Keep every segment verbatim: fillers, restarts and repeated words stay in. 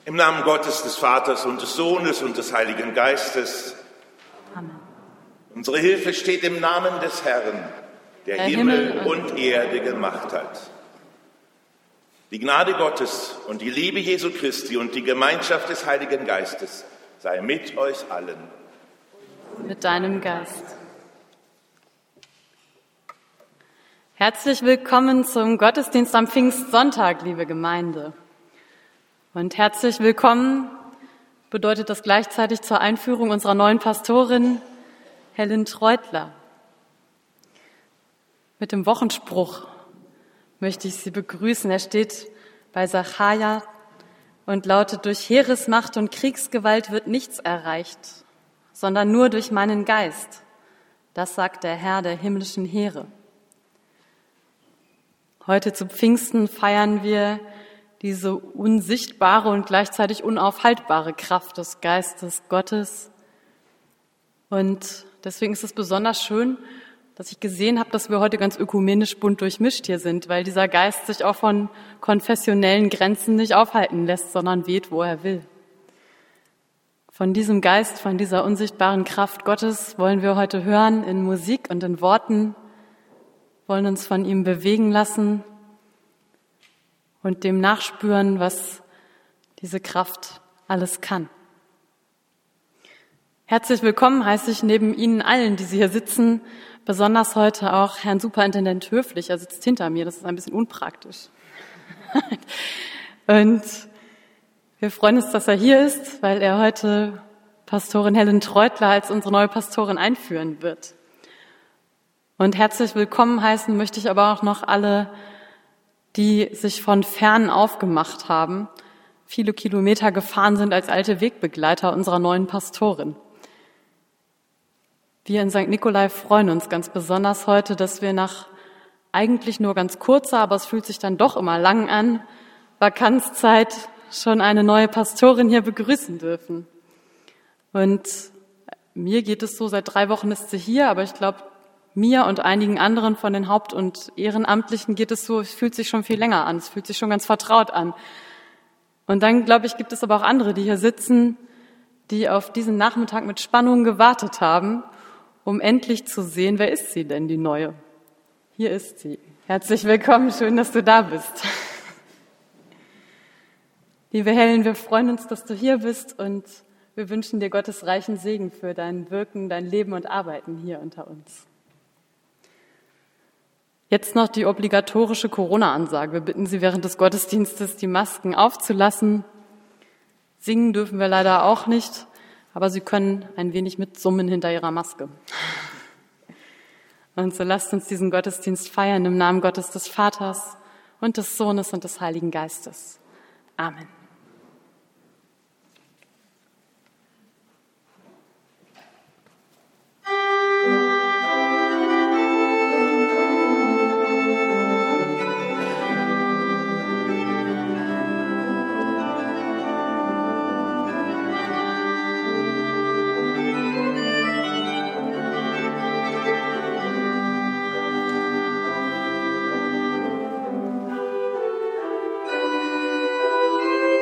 Im Namen Gottes, des Vaters und des Sohnes und des Heiligen Geistes. Amen. Unsere Hilfe steht im Namen des Herrn, der, der Himmel, Himmel und Erde gemacht hat. Die Gnade Gottes und die Liebe Jesu Christi und die Gemeinschaft des Heiligen Geistes sei mit euch allen. Mit deinem Geist. Herzlich willkommen zum Gottesdienst am Pfingstsonntag, liebe Gemeinde. Und herzlich willkommen bedeutet das gleichzeitig zur Einführung unserer neuen Pastorin Helen Treutler. Mit dem Wochenspruch möchte ich Sie begrüßen. Er steht bei Sacharja und lautet: Durch Heeresmacht und Kriegsgewalt wird nichts erreicht, sondern nur durch meinen Geist. Das sagt der Herr der himmlischen Heere. Heute zu Pfingsten feiern wir diese unsichtbare und gleichzeitig unaufhaltbare Kraft des Geistes Gottes. Und deswegen ist es besonders schön, dass ich gesehen habe, dass wir heute ganz ökumenisch bunt durchmischt hier sind, weil dieser Geist sich auch von konfessionellen Grenzen nicht aufhalten lässt, sondern weht, wo er will. Von diesem Geist, von dieser unsichtbaren Kraft Gottes wollen wir heute hören in Musik und in Worten, wollen uns von ihm bewegen lassen und dem nachspüren, was diese Kraft alles kann. Herzlich willkommen heiße ich neben Ihnen allen, die Sie hier sitzen, besonders heute auch Herrn Superintendent Höflich. Er sitzt hinter mir, das ist ein bisschen unpraktisch. Und wir freuen uns, dass er hier ist, weil er heute Pastorin Helen Treutler als unsere neue Pastorin einführen wird. Und herzlich willkommen heißen möchte ich aber auch noch alle, die sich von fern aufgemacht haben, viele Kilometer gefahren sind als alte Wegbegleiter unserer neuen Pastorin. Wir in Sankt Nikolai freuen uns ganz besonders heute, dass wir nach eigentlich nur ganz kurzer, aber es fühlt sich dann doch immer lang an, Vakanzzeit schon eine neue Pastorin hier begrüßen dürfen. Und mir geht es so, seit drei Wochen ist sie hier, aber ich glaube, mir und einigen anderen von den Haupt- und Ehrenamtlichen geht es so, es fühlt sich schon viel länger an, es fühlt sich schon ganz vertraut an. Und dann, glaube ich, gibt es aber auch andere, die hier sitzen, die auf diesen Nachmittag mit Spannung gewartet haben, um endlich zu sehen, wer ist sie denn, die Neue? Hier ist sie. Herzlich willkommen, schön, dass du da bist. Liebe Helen, wir freuen uns, dass du hier bist und wir wünschen dir Gottes reichen Segen für dein Wirken, dein Leben und Arbeiten hier unter uns. Jetzt noch die obligatorische Corona-Ansage. Wir bitten Sie während des Gottesdienstes, die Masken aufzulassen. Singen dürfen wir leider auch nicht, aber Sie können ein wenig mitsummen hinter Ihrer Maske. Und so lasst uns diesen Gottesdienst feiern im Namen Gottes des Vaters und des Sohnes und des Heiligen Geistes. Amen. Thank you.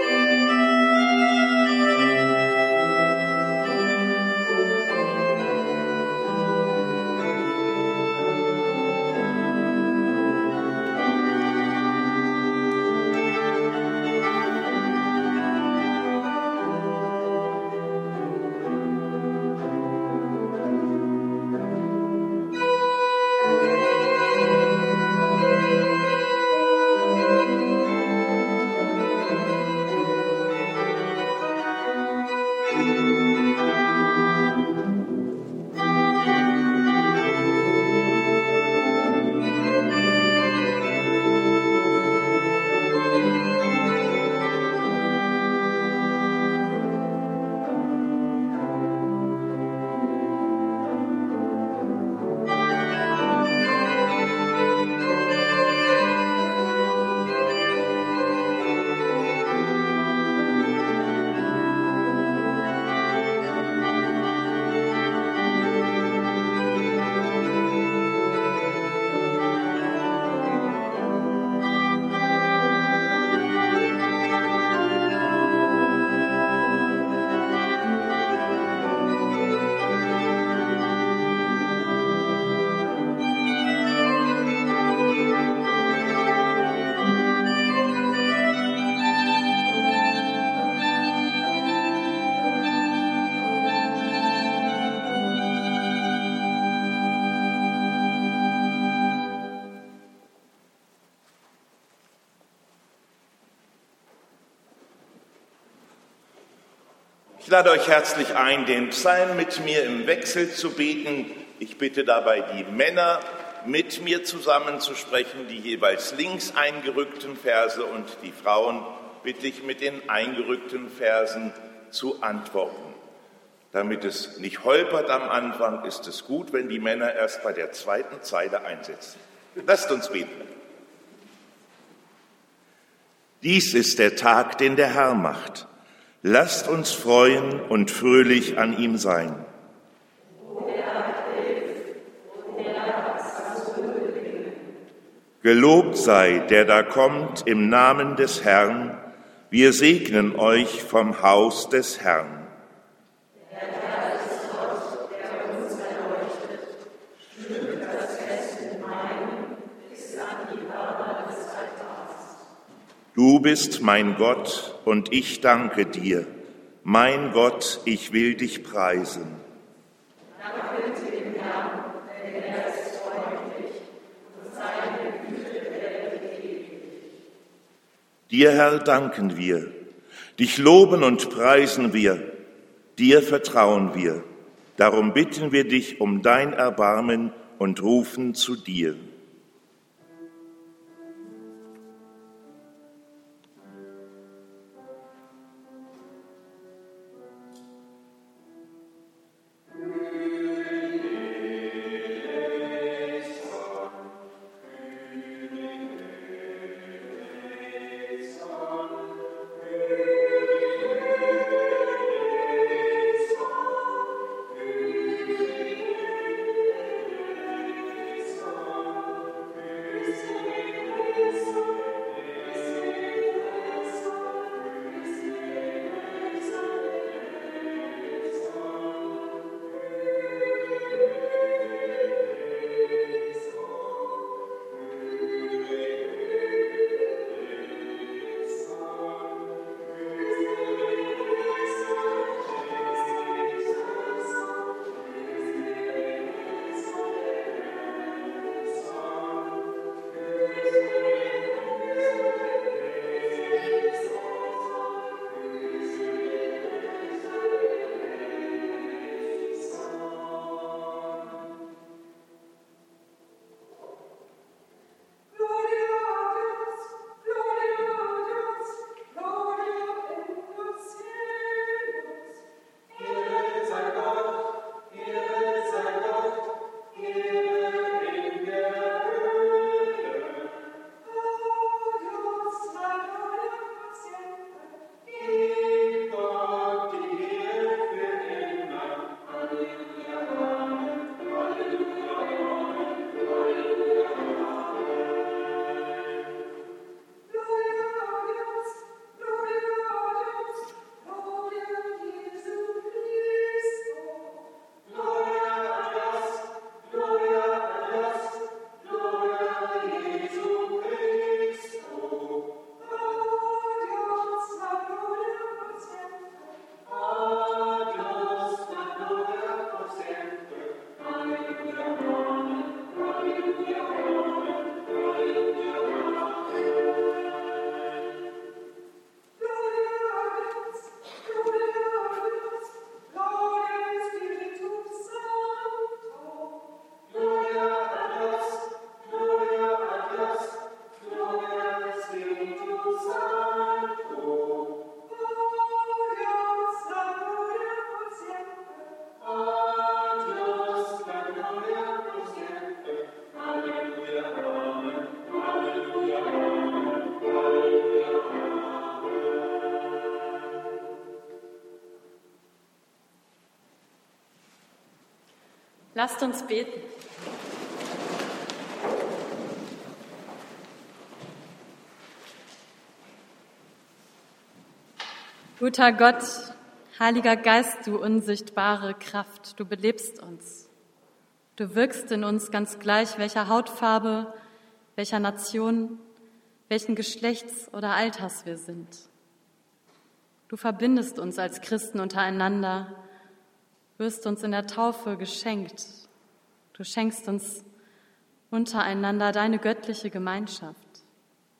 Ich lade euch herzlich ein, den Psalm mit mir im Wechsel zu beten. Ich bitte dabei die Männer, mit mir zusammenzusprechen, die jeweils links eingerückten Verse, und die Frauen bitte ich mit den eingerückten Versen zu antworten. Damit es nicht holpert am Anfang, ist es gut, wenn die Männer erst bei der zweiten Zeile einsetzen. Lasst uns beten. Dies ist der Tag, den der Herr macht. Lasst uns freuen und fröhlich an ihm sein. Gelobt sei, der da kommt im Namen des Herrn. Wir segnen euch vom Haus des Herrn. Der Herr ist Gott, der uns erleuchtet. Schmückt das Fest in Wein, bis an die Hörner des Altars. Du bist mein Gott, und ich danke dir. Mein Gott, ich will dich preisen. Danket dem Herrn, denn er ist freundlich, und seine Güte hält ewig. Dir, Herr, danken wir, dich loben und preisen wir, dir vertrauen wir. Darum bitten wir dich um dein Erbarmen und rufen zu dir. Lasst uns beten. Guter Gott, Heiliger Geist, du unsichtbare Kraft, du belebst uns. Du wirkst in uns ganz gleich, welcher Hautfarbe, welcher Nation, welchen Geschlechts oder Alters wir sind. Du verbindest uns als Christen untereinander, wirst uns in der Taufe geschenkt. Du schenkst uns untereinander deine göttliche Gemeinschaft.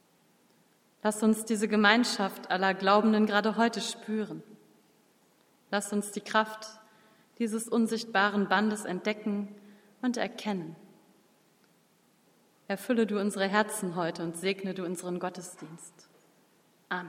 Lass uns diese Gemeinschaft aller Glaubenden gerade heute spüren. Lass uns die Kraft dieses unsichtbaren Bandes entdecken und erkennen. Erfülle du unsere Herzen heute und segne du unseren Gottesdienst. Amen.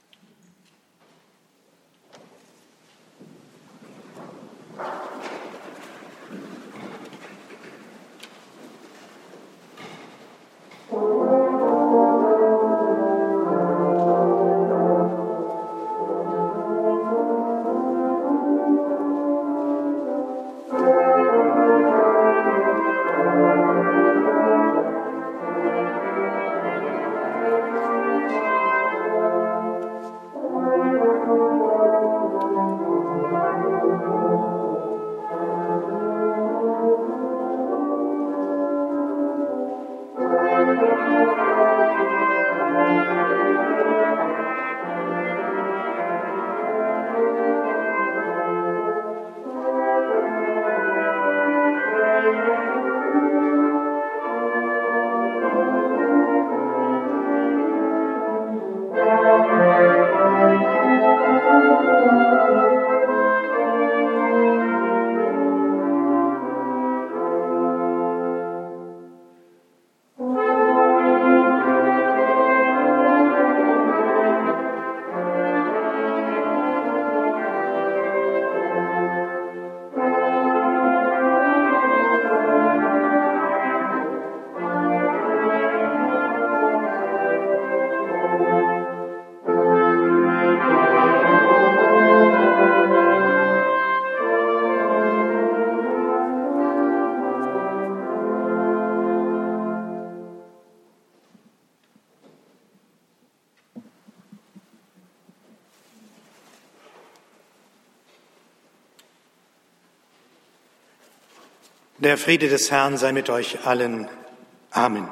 Der Friede des Herrn sei mit euch allen. Amen.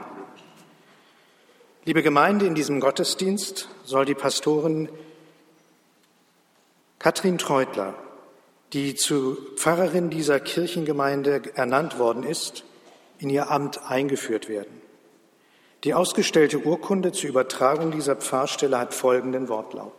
Liebe Gemeinde, in diesem Gottesdienst soll die Pastorin Katrin Treutler, die zu Pfarrerin dieser Kirchengemeinde ernannt worden ist, in ihr Amt eingeführt werden. Die ausgestellte Urkunde zur Übertragung dieser Pfarrstelle hat folgenden Wortlaut.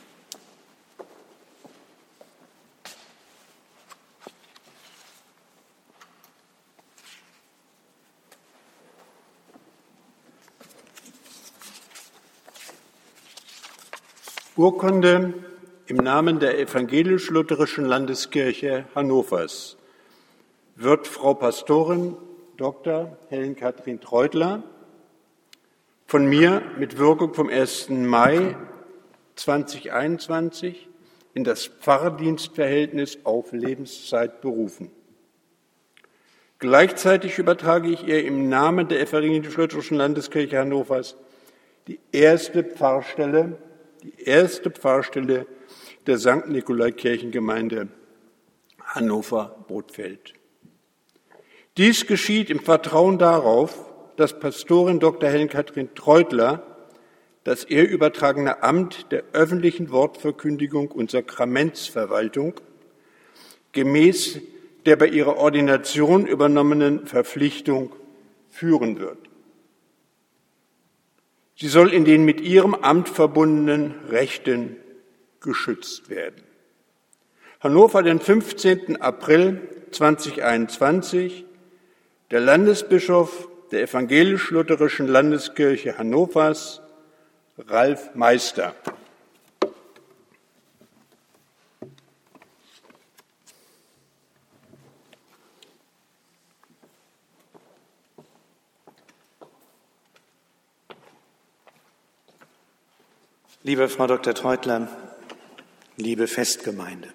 Urkunde im Namen der Evangelisch-Lutherischen Landeskirche Hannovers wird Frau Pastorin Doktor Helen-Kathrin Treutler von mir mit Wirkung vom ersten Mai zweitausendeinundzwanzig in das Pfarrdienstverhältnis auf Lebenszeit berufen. Gleichzeitig übertrage ich ihr im Namen der Evangelisch-Lutherischen Landeskirche Hannovers die erste Pfarrstelle die erste Pfarrstelle der Sankt Nikolai Kirchengemeinde Hannover-Bothfeld. Dies geschieht im Vertrauen darauf, dass Pastorin Doktor Helen-Kathrin Treutler das ihr übertragene Amt der öffentlichen Wortverkündigung und Sakramentsverwaltung gemäß der bei ihrer Ordination übernommenen Verpflichtung führen wird. Sie soll in den mit ihrem Amt verbundenen Rechten geschützt werden. Hannover, den fünfzehnten April zweitausendeinundzwanzig, der Landesbischof der Evangelisch-Lutherischen Landeskirche Hannovers, Ralf Meister. Liebe Frau Doktor Treutler, liebe Festgemeinde,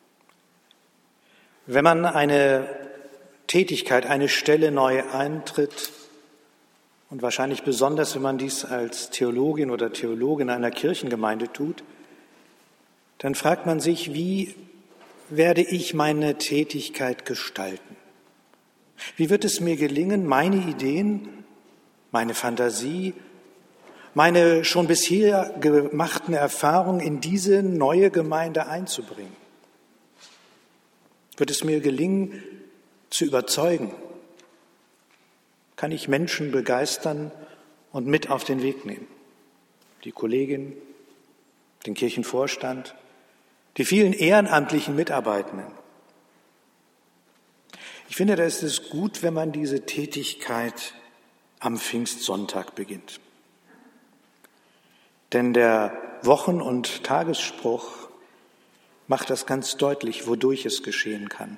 wenn man eine Tätigkeit, eine Stelle neu eintritt und wahrscheinlich besonders, wenn man dies als Theologin oder Theologe in einer Kirchengemeinde tut, dann fragt man sich, wie werde ich meine Tätigkeit gestalten? Wie wird es mir gelingen, meine Ideen, meine Fantasie, meine schon bisher gemachten Erfahrungen in diese neue Gemeinde einzubringen? Wird es mir gelingen, zu überzeugen? Kann ich Menschen begeistern und mit auf den Weg nehmen? Die Kollegin, den Kirchenvorstand, die vielen ehrenamtlichen Mitarbeitenden. Ich finde, da ist es gut, wenn man diese Tätigkeit am Pfingstsonntag beginnt. Denn der Wochen- und Tagesspruch macht das ganz deutlich, wodurch es geschehen kann.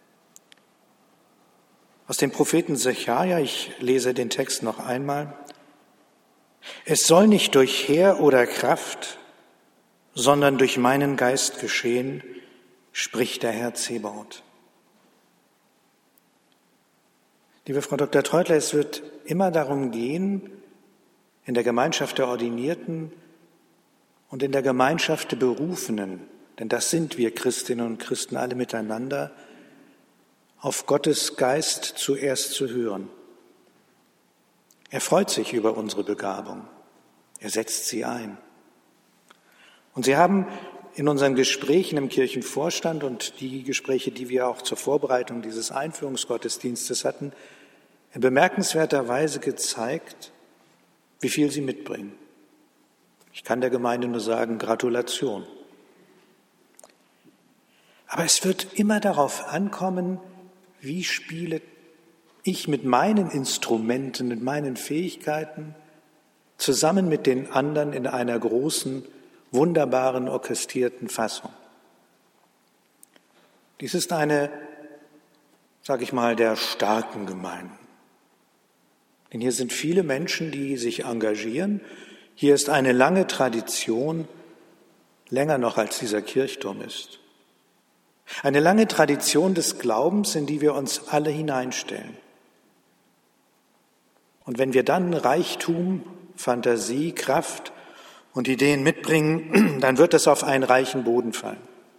Aus dem Propheten Sacharja, ich lese den Text noch einmal: Es soll nicht durch Heer oder Kraft, sondern durch meinen Geist geschehen, spricht der Herr Zebaoth. Liebe Frau Doktor Treutler, es wird immer darum gehen, in der Gemeinschaft der Ordinierten und in der Gemeinschaft der Berufenen, denn das sind wir Christinnen und Christen alle miteinander, auf Gottes Geist zuerst zu hören. Er freut sich über unsere Begabung. Er setzt sie ein. Und Sie haben in unseren Gesprächen im Kirchenvorstand und die Gespräche, die wir auch zur Vorbereitung dieses Einführungsgottesdienstes hatten, in bemerkenswerter Weise gezeigt, wie viel Sie mitbringen. Ich kann der Gemeinde nur sagen, Gratulation. Aber es wird immer darauf ankommen, wie spiele ich mit meinen Instrumenten, mit meinen Fähigkeiten zusammen mit den anderen in einer großen, wunderbaren, orchestrierten Fassung. Dies ist eine, sage ich mal, der starken Gemeinden. Denn hier sind viele Menschen, die sich engagieren. Hier ist eine lange Tradition, länger noch als dieser Kirchturm ist. Eine lange Tradition des Glaubens, in die wir uns alle hineinstellen. Und wenn wir dann Reichtum, Fantasie, Kraft und Ideen mitbringen, dann wird das auf einen reichen Boden fallen.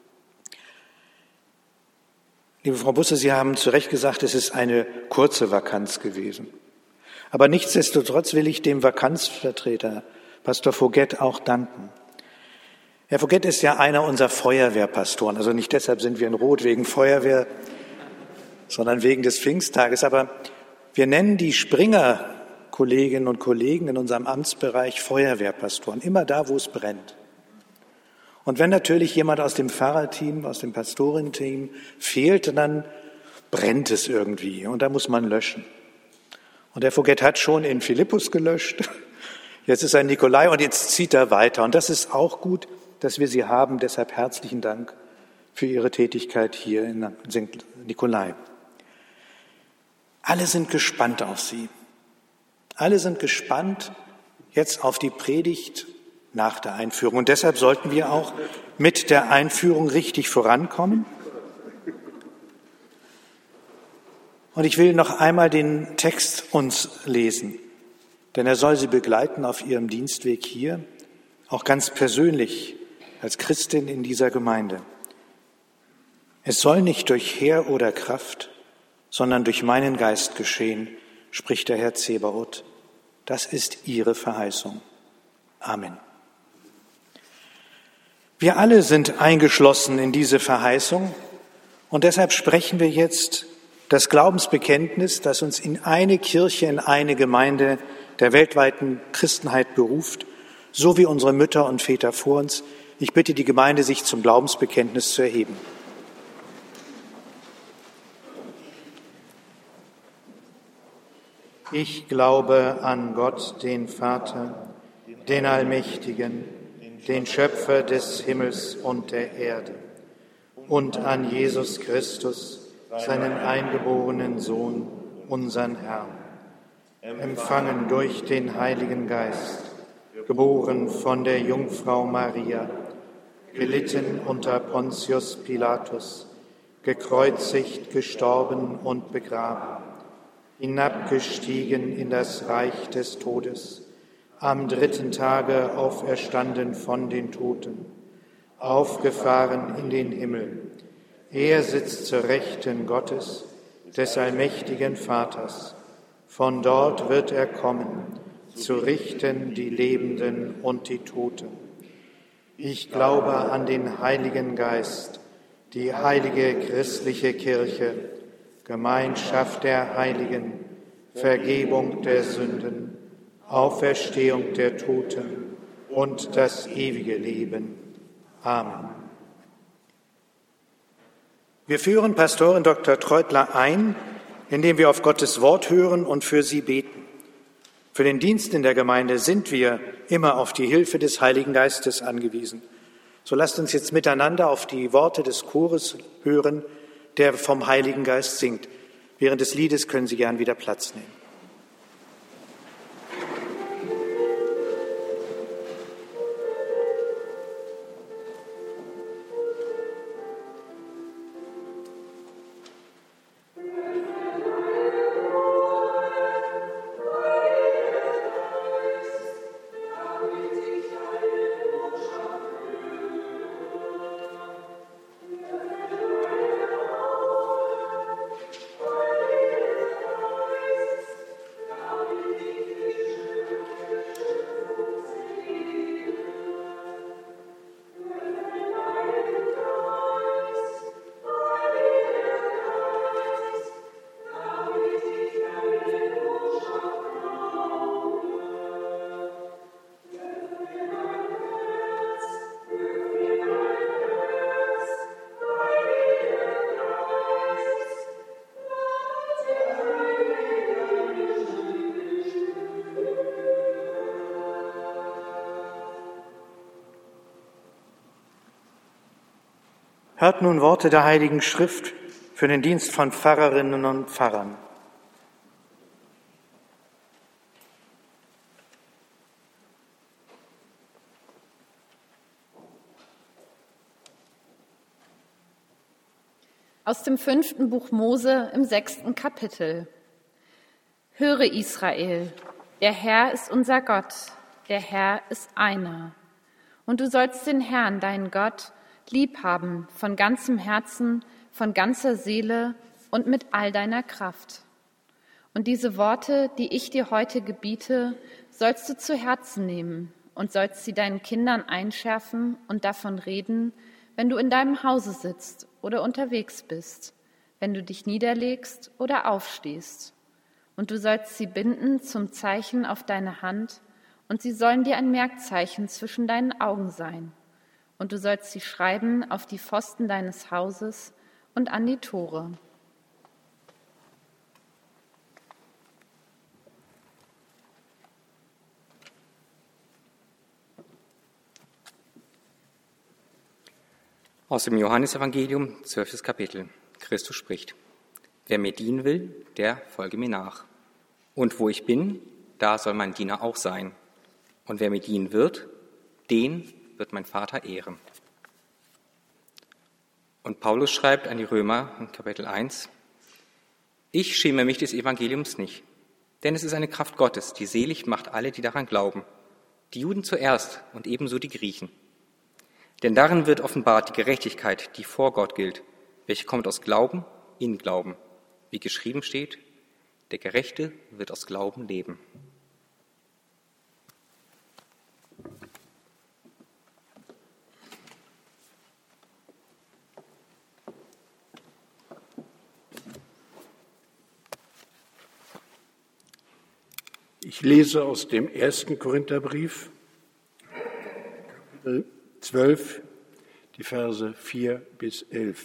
Liebe Frau Busse, Sie haben zu Recht gesagt, es ist eine kurze Vakanz gewesen. Aber nichtsdestotrotz will ich dem Vakanzvertreter, Pastor Vogett, auch danken. Herr Vogett ist ja einer unserer Feuerwehrpastoren, also nicht deshalb sind wir in Rot wegen Feuerwehr, sondern wegen des Pfingsttages. Aber wir nennen die Springer-Kolleginnen und Kollegen in unserem Amtsbereich Feuerwehrpastoren, immer da, wo es brennt. Und wenn natürlich jemand aus dem Pfarrerteam, aus dem Pastorenteam fehlt, dann brennt es irgendwie und da muss man löschen. Und Herr Vogett hat schon in Philippus gelöscht, jetzt ist er in Nikolai und jetzt zieht er weiter. Und das ist auch gut, dass wir Sie haben. Deshalb herzlichen Dank für Ihre Tätigkeit hier in Sankt Nikolai. Alle sind gespannt auf Sie. Alle sind gespannt jetzt auf die Predigt nach der Einführung. Und deshalb sollten wir auch mit der Einführung richtig vorankommen. Und ich will noch einmal den Text uns lesen, denn er soll Sie begleiten auf Ihrem Dienstweg hier, auch ganz persönlich als Christin in dieser Gemeinde. Es soll nicht durch Heer oder Kraft, sondern durch meinen Geist geschehen, spricht der Herr Zebaoth. Das ist Ihre Verheißung. Amen. Wir alle sind eingeschlossen in diese Verheißung und deshalb sprechen wir jetzt das Glaubensbekenntnis, das uns in eine Kirche, in eine Gemeinde der weltweiten Christenheit beruft, so wie unsere Mütter und Väter vor uns. Ich bitte die Gemeinde, sich zum Glaubensbekenntnis zu erheben. Ich glaube an Gott, den Vater, den Allmächtigen, den Schöpfer des Himmels und der Erde, und an Jesus Christus, seinen eingeborenen Sohn, unseren Herrn, empfangen durch den Heiligen Geist, geboren von der Jungfrau Maria, gelitten unter Pontius Pilatus, gekreuzigt, gestorben und begraben, hinabgestiegen in das Reich des Todes, am dritten Tage auferstanden von den Toten, aufgefahren in den Himmel. Er sitzt zur Rechten Gottes, des allmächtigen Vaters. Von dort wird er kommen, zu richten die Lebenden und die Toten. Ich glaube an den Heiligen Geist, die heilige christliche Kirche, Gemeinschaft der Heiligen, Vergebung der Sünden, Auferstehung der Toten und das ewige Leben. Amen. Wir führen Pastorin Doktor Treutler ein, indem wir auf Gottes Wort hören und für sie beten. Für den Dienst in der Gemeinde sind wir immer auf die Hilfe des Heiligen Geistes angewiesen. So lasst uns jetzt miteinander auf die Worte des Chores hören, der vom Heiligen Geist singt. Während des Liedes können Sie gern wieder Platz nehmen. Hört nun Worte der Heiligen Schrift für den Dienst von Pfarrerinnen und Pfarrern. Aus dem fünften Buch Mose im sechsten Kapitel. Höre Israel, der Herr ist unser Gott, der Herr ist einer. Und du sollst den Herrn, deinen Gott, lieb haben von ganzem Herzen, von ganzer Seele und mit all deiner Kraft. Und diese Worte, die ich dir heute gebiete, sollst du zu Herzen nehmen und sollst sie deinen Kindern einschärfen und davon reden, wenn du in deinem Hause sitzt oder unterwegs bist, wenn du dich niederlegst oder aufstehst. Und du sollst sie binden zum Zeichen auf deine Hand, und sie sollen dir ein Merkzeichen zwischen deinen Augen sein. Und du sollst sie schreiben auf die Pfosten deines Hauses und an die Tore. Aus dem Johannesevangelium, zwölftes Kapitel. Christus spricht: Wer mir dienen will, der folge mir nach. Und wo ich bin, da soll mein Diener auch sein. Und wer mir dienen wird, den wird mein Vater ehren. Und Paulus schreibt an die Römer in Kapitel eins: Ich schäme mich des Evangeliums nicht, denn es ist eine Kraft Gottes, die selig macht alle, die daran glauben, die Juden zuerst und ebenso die Griechen. Denn darin wird offenbart die Gerechtigkeit, die vor Gott gilt, welche kommt aus Glauben in Glauben, wie geschrieben steht: Der Gerechte wird aus Glauben leben. Ich lese aus dem ersten Korintherbrief, Kapitel zwölf, die Verse vier bis elf.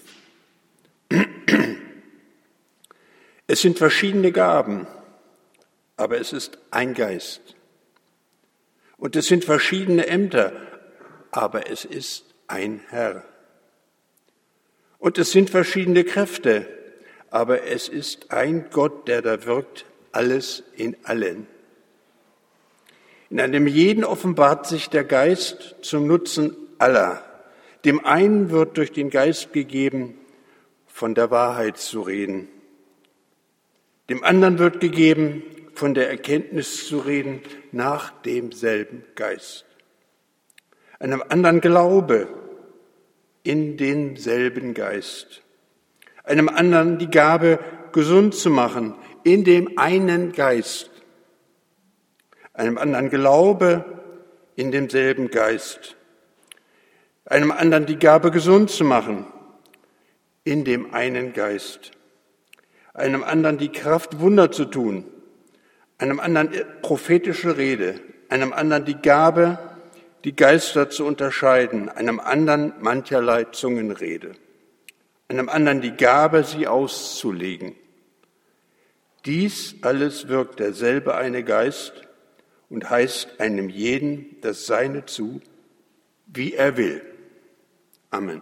Es sind verschiedene Gaben, aber es ist ein Geist. Und es sind verschiedene Ämter, aber es ist ein Herr. Und es sind verschiedene Kräfte, aber es ist ein Gott, der da wirkt, alles in allen. In einem jeden offenbart sich der Geist zum Nutzen aller. Dem einen wird durch den Geist gegeben, von der Wahrheit zu reden. Dem anderen wird gegeben, von der Erkenntnis zu reden, nach demselben Geist. Einem anderen Glaube, in demselben Geist. Einem anderen die Gabe, gesund zu machen, in dem einen Geist. Einem anderen Glaube, in demselben Geist. Einem anderen die Gabe, gesund zu machen, in dem einen Geist. Einem anderen die Kraft, Wunder zu tun. Einem anderen prophetische Rede. Einem anderen die Gabe, die Geister zu unterscheiden. Einem anderen mancherlei Zungenrede. einem anderen die Gabe, sie auszulegen. Dies alles wirkt derselbe eine Geist und heißt einem jeden das Seine zu, wie er will. Amen.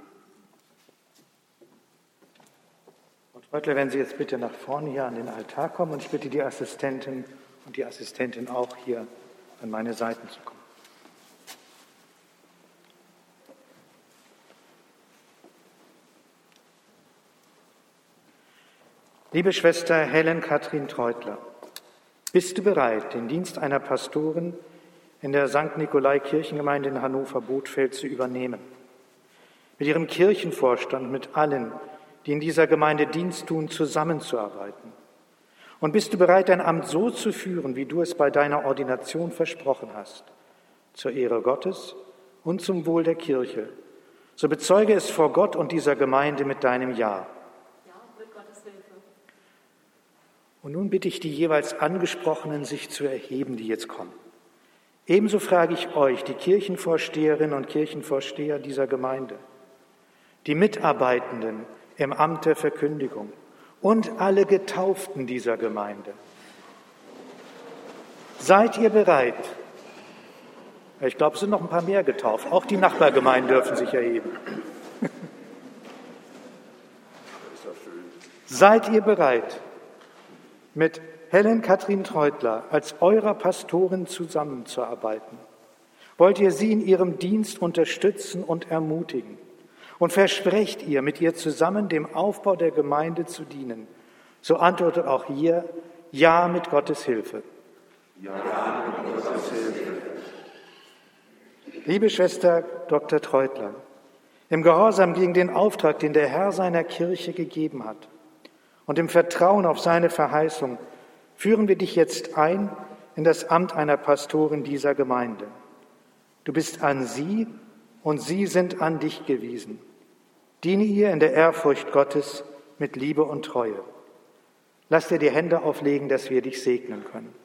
Und Röttler, wenn Sie jetzt bitte nach vorne hier an den Altar kommen, und ich bitte die Assistentin und die Assistentin auch hier an meine Seiten zu kommen. Liebe Schwester Helen Kathrin Treutler, bist du bereit, den Dienst einer Pastorin in der Sankt Nikolai Kirchengemeinde in Hannover-Bothfeld zu übernehmen? Mit ihrem Kirchenvorstand, mit allen, die in dieser Gemeinde Dienst tun, zusammenzuarbeiten? Und bist du bereit, dein Amt so zu führen, wie du es bei deiner Ordination versprochen hast, zur Ehre Gottes und zum Wohl der Kirche? So bezeuge es vor Gott und dieser Gemeinde mit deinem Ja. Und nun bitte ich die jeweils Angesprochenen, sich zu erheben, die jetzt kommen. Ebenso frage ich euch, die Kirchenvorsteherinnen und Kirchenvorsteher dieser Gemeinde, die Mitarbeitenden im Amt der Verkündigung und alle Getauften dieser Gemeinde. Seid ihr bereit? Ich glaube, es sind noch ein paar mehr getauft. Auch die Nachbargemeinden dürfen sich erheben. Seid ihr bereit, mit Helen Kathrin Treutler als eurer Pastorin zusammenzuarbeiten? Wollt ihr sie in ihrem Dienst unterstützen und ermutigen? Und versprecht ihr, mit ihr zusammen dem Aufbau der Gemeinde zu dienen? So antwortet auch hier, ja mit Gottes Hilfe. Ja mit Gottes Hilfe. Liebe Schwester Doktor Treutler, im Gehorsam gegen den Auftrag, den der Herr seiner Kirche gegeben hat, und im Vertrauen auf seine Verheißung führen wir dich jetzt ein in das Amt einer Pastorin dieser Gemeinde. Du bist an sie und sie sind an dich gewiesen. Diene ihr in der Ehrfurcht Gottes mit Liebe und Treue. Lass dir die Hände auflegen, dass wir dich segnen können.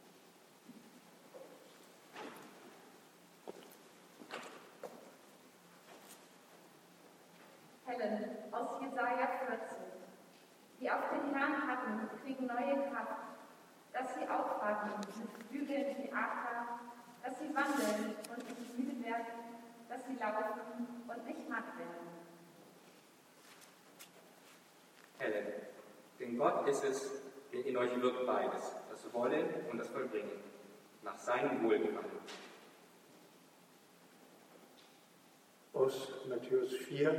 Helen aus Jesaja vierzehn. Die auf den Herrn harren, kriegen neue Kraft, dass sie aufwarten mit Flügeln wie Adler, dass sie wandeln und nicht müde werden, dass sie laufen und nicht matt werden. Helen, denn Gott ist es, der in euch wirkt beides, das Wollen und das Vollbringen, nach seinem Wohlgefallen. Aus Matthäus vier.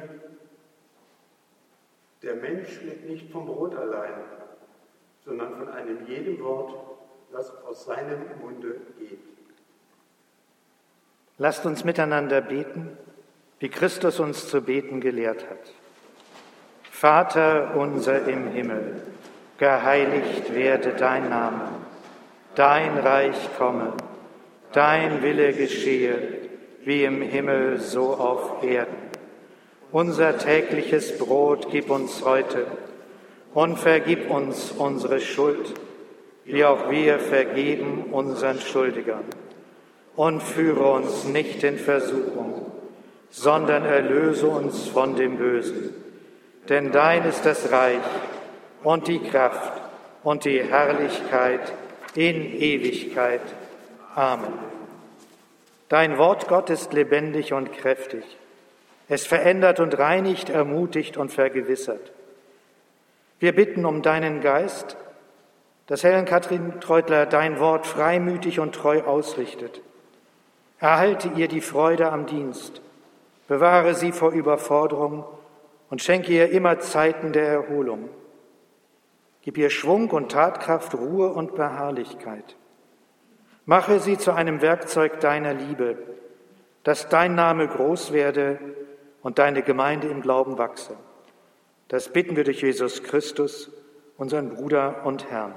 Der Mensch lebt nicht vom Brot allein, sondern von einem jedem Wort, das aus seinem Munde geht. Lasst uns miteinander beten, wie Christus uns zu beten gelehrt hat. Vater unser im Himmel, geheiligt werde dein Name, dein Reich komme, dein Wille geschehe, wie im Himmel so auf Erden. Unser tägliches Brot gib uns heute und vergib uns unsere Schuld, wie auch wir vergeben unseren Schuldigern. Und führe uns nicht in Versuchung, sondern erlöse uns von dem Bösen. Denn dein ist das Reich und die Kraft und die Herrlichkeit in Ewigkeit. Amen. Dein Wort, Gott, ist lebendig und kräftig. Es verändert und reinigt, ermutigt und vergewissert. Wir bitten um deinen Geist, dass Helen Kathrin Treutler dein Wort freimütig und treu ausrichtet. Erhalte ihr die Freude am Dienst, bewahre sie vor Überforderung und schenke ihr immer Zeiten der Erholung. Gib ihr Schwung und Tatkraft, Ruhe und Beharrlichkeit. Mache sie zu einem Werkzeug deiner Liebe, dass dein Name groß werde und deine Gemeinde im Glauben wachse. Das bitten wir durch Jesus Christus, unseren Bruder und Herrn.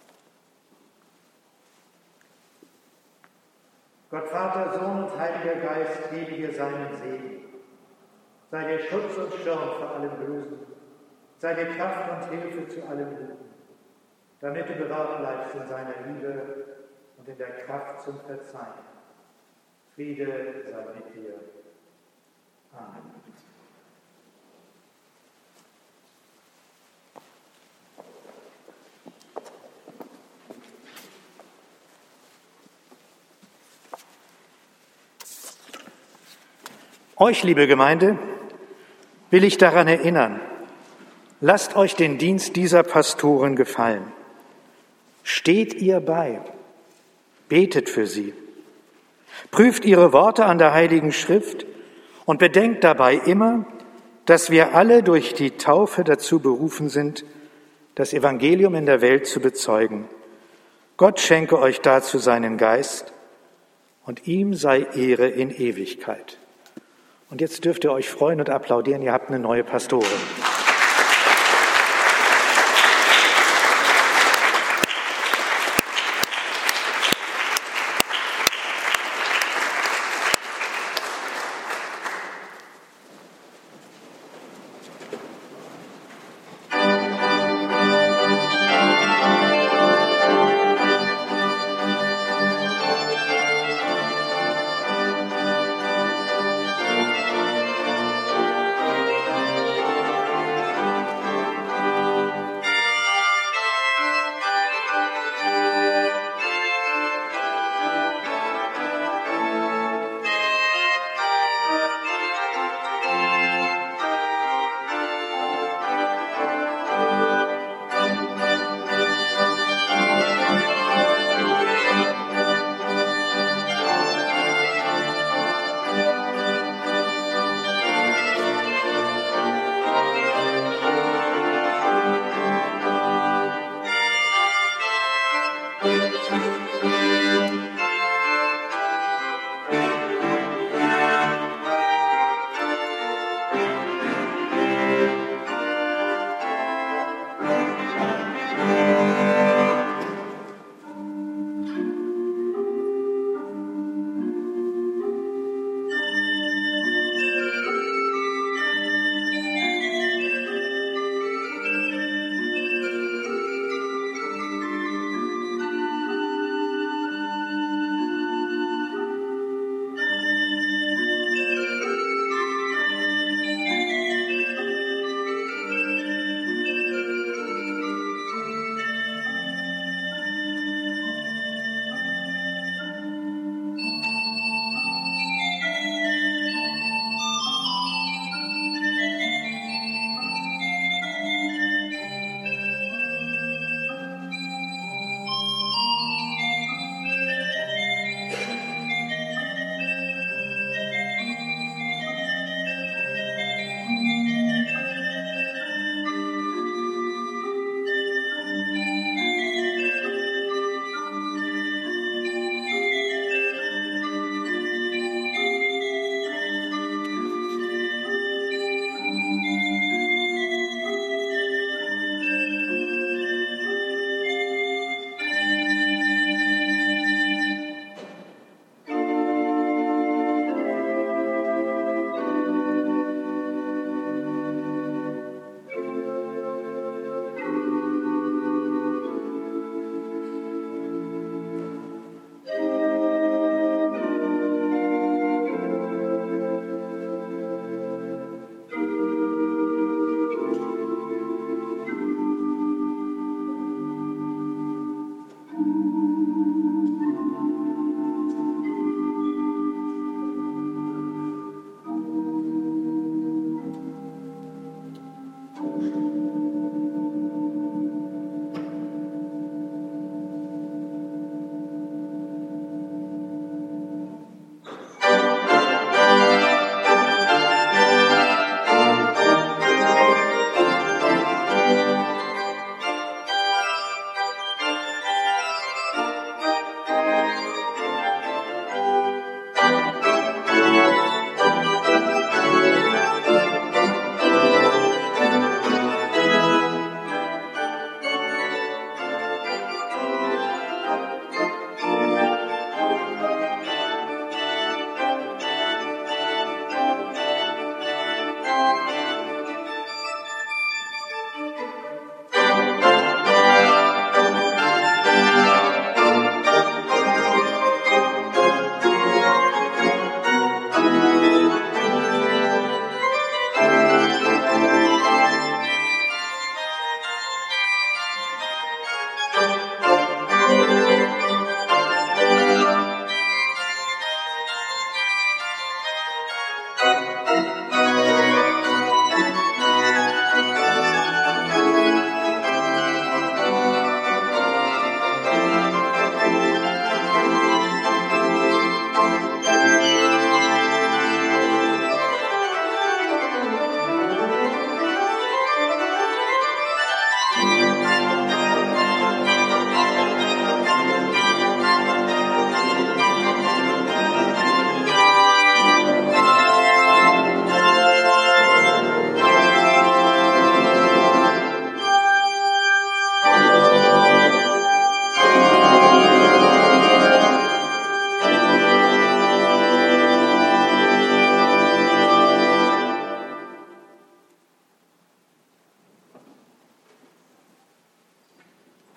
Gott, Vater, Sohn und Heiliger Geist, gebe dir seinen Segen. Sei dir Schutz und Schirm vor allem Bösen. Sei dir Kraft und Hilfe zu allem Guten, damit du bewahrt bleibst in seiner Liebe und in der Kraft zum Verzeihen. Friede sei mit dir. Amen. Euch, liebe Gemeinde, will ich daran erinnern, lasst euch den Dienst dieser Pastoren gefallen. Steht ihr bei, betet für sie, prüft ihre Worte an der Heiligen Schrift und bedenkt dabei immer, dass wir alle durch die Taufe dazu berufen sind, das Evangelium in der Welt zu bezeugen. Gott schenke euch dazu seinen Geist und ihm sei Ehre in Ewigkeit. Und jetzt dürft ihr euch freuen und applaudieren, ihr habt eine neue Pastorin.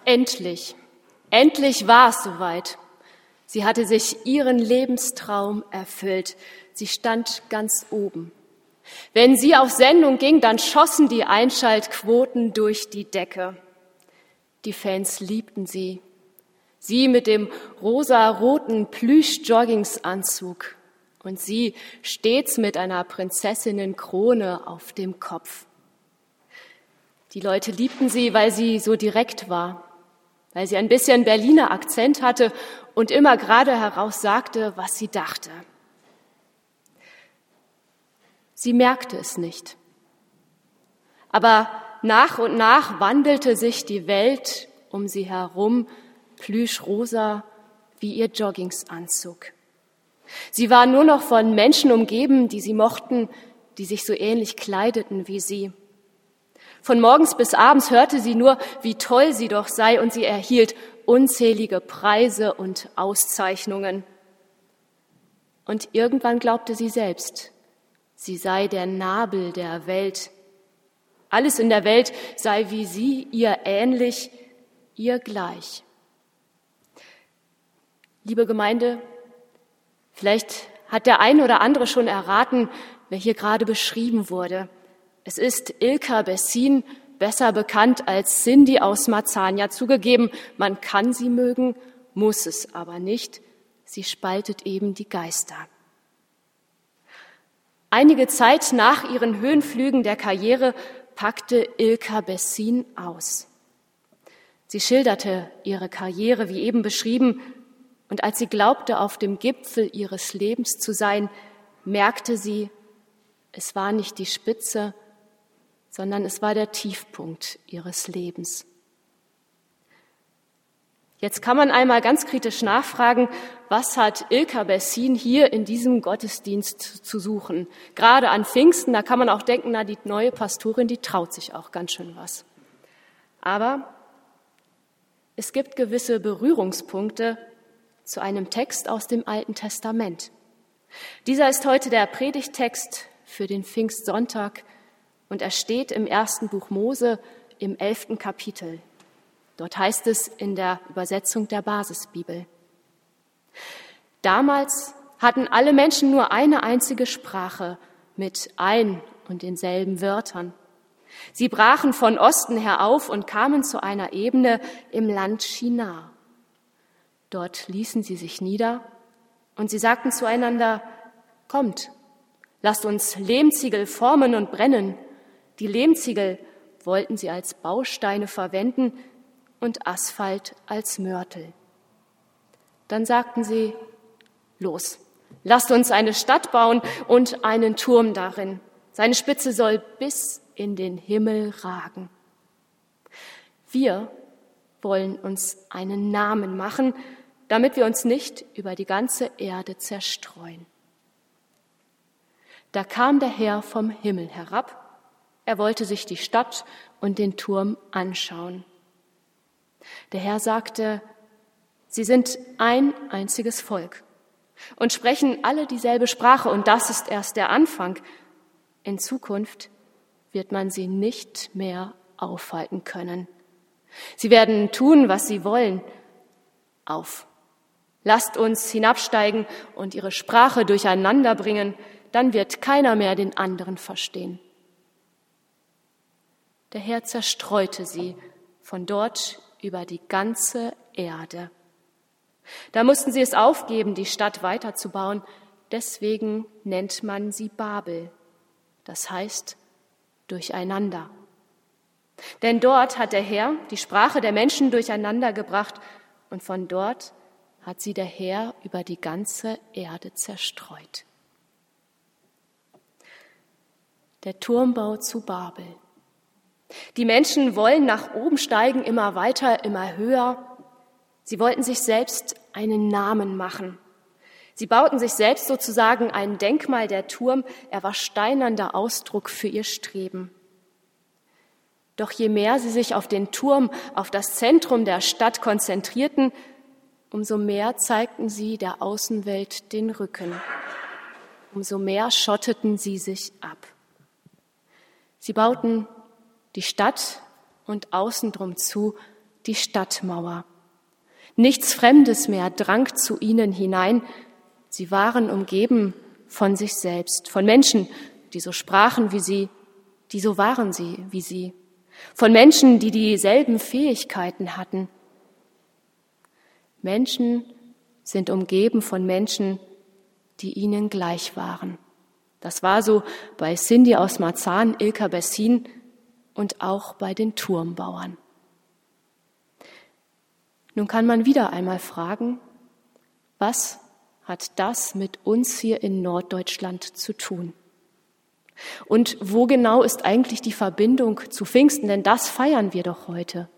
endlich, endlich war es soweit. Sie hatte sich ihren Lebenstraum erfüllt. Sie stand ganz oben. Wenn sie auf Sendung ging, dann schossen die Einschaltquoten durch die Decke. Die Fans liebten sie. Sie mit dem rosa-roten Plüsch-Joggingsanzug und sie stets mit einer Prinzessinnenkrone auf dem Kopf. Die Leute liebten sie, weil sie so direkt war, weil sie ein bisschen Berliner Akzent hatte und immer gerade heraus sagte, was sie dachte. Sie merkte es nicht. Aber nach und nach wandelte sich die Welt um sie herum plüschrosa wie ihr Joggingsanzug. Sie war nur noch von Menschen umgeben, die sie mochten, die sich so ähnlich kleideten wie sie. Von morgens bis abends hörte sie nur, wie toll sie doch sei, und sie erhielt unzählige Preise und Auszeichnungen. Und irgendwann glaubte sie selbst, sie sei der Nabel der Welt. Alles in der Welt sei wie sie, ihr ähnlich, ihr gleich. Liebe Gemeinde, vielleicht hat der ein oder andere schon erraten, wer hier gerade beschrieben wurde. Es ist Ilka Bessin, besser bekannt als Cindy aus Marzahn. Zugegeben, man kann sie mögen, muss es aber nicht. Sie spaltet eben die Geister. Einige Zeit nach ihren Höhenflügen der Karriere packte Ilka Bessin aus. Sie schilderte ihre Karriere, wie eben beschrieben, und als sie glaubte, auf dem Gipfel ihres Lebens zu sein, merkte sie, es war nicht die Spitze, sondern es war der Tiefpunkt ihres Lebens. Jetzt kann man einmal ganz kritisch nachfragen, was hat Ilka Bessin hier in diesem Gottesdienst zu suchen? Gerade an Pfingsten, da kann man auch denken, na, die neue Pastorin, die traut sich auch ganz schön was. Aber es gibt gewisse Berührungspunkte zu einem Text aus dem Alten Testament. Dieser ist heute der Predigttext für den Pfingstsonntag und er steht im ersten Buch Mose im elften Kapitel. Dort heißt es in der Übersetzung der Basisbibel: Damals hatten alle Menschen nur eine einzige Sprache mit ein und denselben Wörtern. Sie brachen von Osten her auf und kamen zu einer Ebene im Land Shinar. Dort ließen sie sich nieder und sie sagten zueinander: Kommt, lasst uns Lehmziegel formen und brennen. Die Lehmziegel wollten sie als Bausteine verwenden und Asphalt als Mörtel. Dann sagten sie: Los, lasst uns eine Stadt bauen und einen Turm darin. Seine Spitze soll bis in den Himmel ragen. Wir wollen uns einen Namen machen, damit wir uns nicht über die ganze Erde zerstreuen. Da kam der Herr vom Himmel herab. Er wollte sich die Stadt und den Turm anschauen. Der Herr sagte: Sie sind ein einziges Volk und sprechen alle dieselbe Sprache, und das ist erst der Anfang. In Zukunft wird man sie nicht mehr aufhalten können. Sie werden tun, was sie wollen. Auf, lasst uns hinabsteigen und ihre Sprache durcheinander bringen, dann wird keiner mehr den anderen verstehen. Der Herr zerstreute sie von dort über die ganze Erde. Da mussten sie es aufgeben, die Stadt weiterzubauen. Deswegen nennt man sie Babel. Das heißt durcheinander. Denn dort hat der Herr die Sprache der Menschen durcheinander gebracht und von dort hat sie der Herr über die ganze Erde zerstreut. Der Turmbau zu Babel. Die Menschen wollen nach oben steigen, immer weiter, immer höher. Sie wollten sich selbst einen Namen machen. Sie bauten sich selbst sozusagen ein Denkmal. Der Turm, er war steinernder Ausdruck für ihr Streben. Doch je mehr sie sich auf den Turm, auf das Zentrum der Stadt konzentrierten, umso mehr zeigten sie der Außenwelt den Rücken. Umso mehr schotteten sie sich ab. Sie bauten die Stadt und außen drum zu die Stadtmauer. Nichts Fremdes mehr drang zu ihnen hinein. Sie waren umgeben von sich selbst, von Menschen, die so sprachen wie sie, die so waren sie wie sie, von Menschen, die dieselben Fähigkeiten hatten. Menschen sind umgeben von Menschen, die ihnen gleich waren. Das war so bei Cindy aus Marzahn, Ilka Bessin und auch bei den Turmbauern. Nun kann man wieder einmal fragen, was hat das mit uns hier in Norddeutschland zu tun? Und wo genau ist eigentlich die Verbindung zu Pfingsten? Denn das feiern wir doch heute.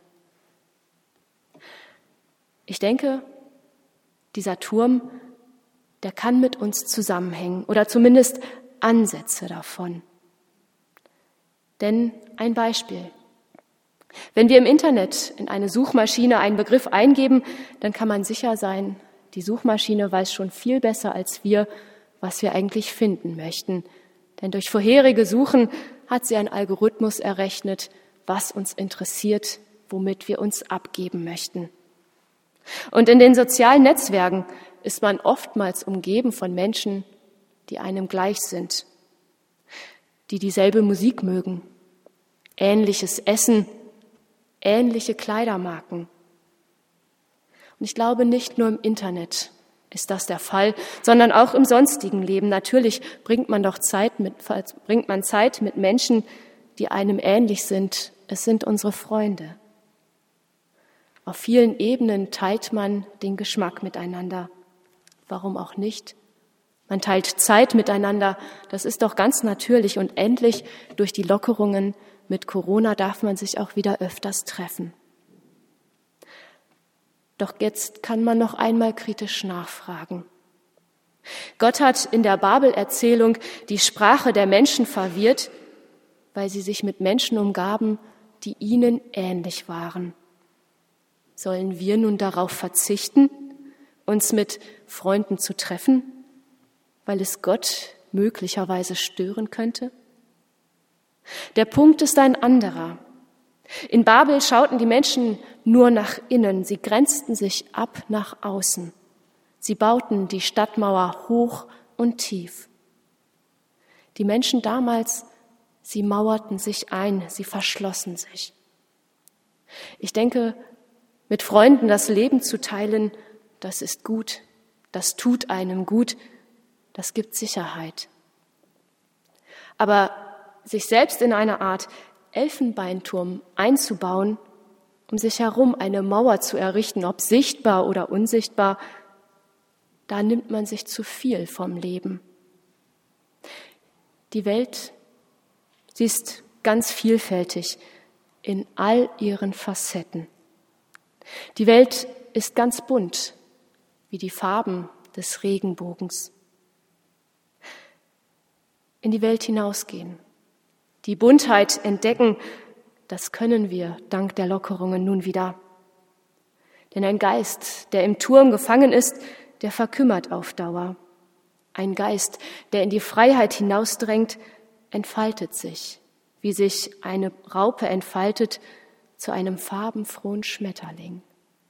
Ich denke, dieser Turm, der kann mit uns zusammenhängen oder zumindest Ansätze davon. Denn ein Beispiel. Wenn wir im Internet in eine Suchmaschine einen Begriff eingeben, dann kann man sicher sein, die Suchmaschine weiß schon viel besser als wir, was wir eigentlich finden möchten. Denn durch vorherige Suchen hat sie einen Algorithmus errechnet, was uns interessiert, womit wir uns abgeben möchten. Und in den sozialen Netzwerken ist man oftmals umgeben von Menschen, die einem gleich sind, die dieselbe Musik mögen, ähnliches Essen, ähnliche Kleidermarken. Und ich glaube, nicht nur im Internet ist das der Fall, sondern auch im sonstigen Leben. Natürlich bringt man doch Zeit mit, bringt man Zeit mit Menschen, die einem ähnlich sind. Es sind unsere Freunde. Auf vielen Ebenen teilt man den Geschmack miteinander. Warum auch nicht? Man teilt Zeit miteinander. Das ist doch ganz natürlich. Und endlich, durch die Lockerungen mit Corona, darf man sich auch wieder öfters treffen. Doch jetzt kann man noch einmal kritisch nachfragen. Gott hat in der Babel-Erzählung die Sprache der Menschen verwirrt, weil sie sich mit Menschen umgaben, die ihnen ähnlich waren. Sollen wir nun darauf verzichten, uns mit Freunden zu treffen, weil es Gott möglicherweise stören könnte? Der Punkt ist ein anderer. In Babel schauten die Menschen nur nach innen, sie grenzten sich ab nach außen. Sie bauten die Stadtmauer hoch und tief. Die Menschen damals, sie mauerten sich ein, sie verschlossen sich. Ich denke, mit Freunden das Leben zu teilen, das ist gut, das tut einem gut, das gibt Sicherheit. Aber sich selbst in eine Art Elfenbeinturm einzubauen, um sich herum eine Mauer zu errichten, ob sichtbar oder unsichtbar, da nimmt man sich zu viel vom Leben. Die Welt, sie ist ganz vielfältig in all ihren Facetten. Die Welt ist ganz bunt, wie die Farben des Regenbogens. In die Welt hinausgehen, die Buntheit entdecken, das können wir dank der Lockerungen nun wieder. Denn ein Geist, der im Turm gefangen ist, der verkümmert auf Dauer. Ein Geist, der in die Freiheit hinausdrängt, entfaltet sich, wie sich eine Raupe entfaltet zu einem farbenfrohen Schmetterling.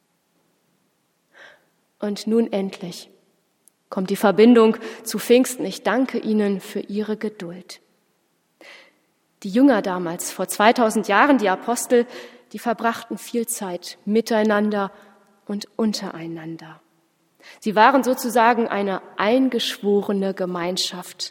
Und nun endlich kommt die Verbindung zu Pfingsten. Ich danke Ihnen für Ihre Geduld. Die Jünger damals, vor zweitausend Jahren, die Apostel, die verbrachten viel Zeit miteinander und untereinander. Sie waren sozusagen eine eingeschworene Gemeinschaft.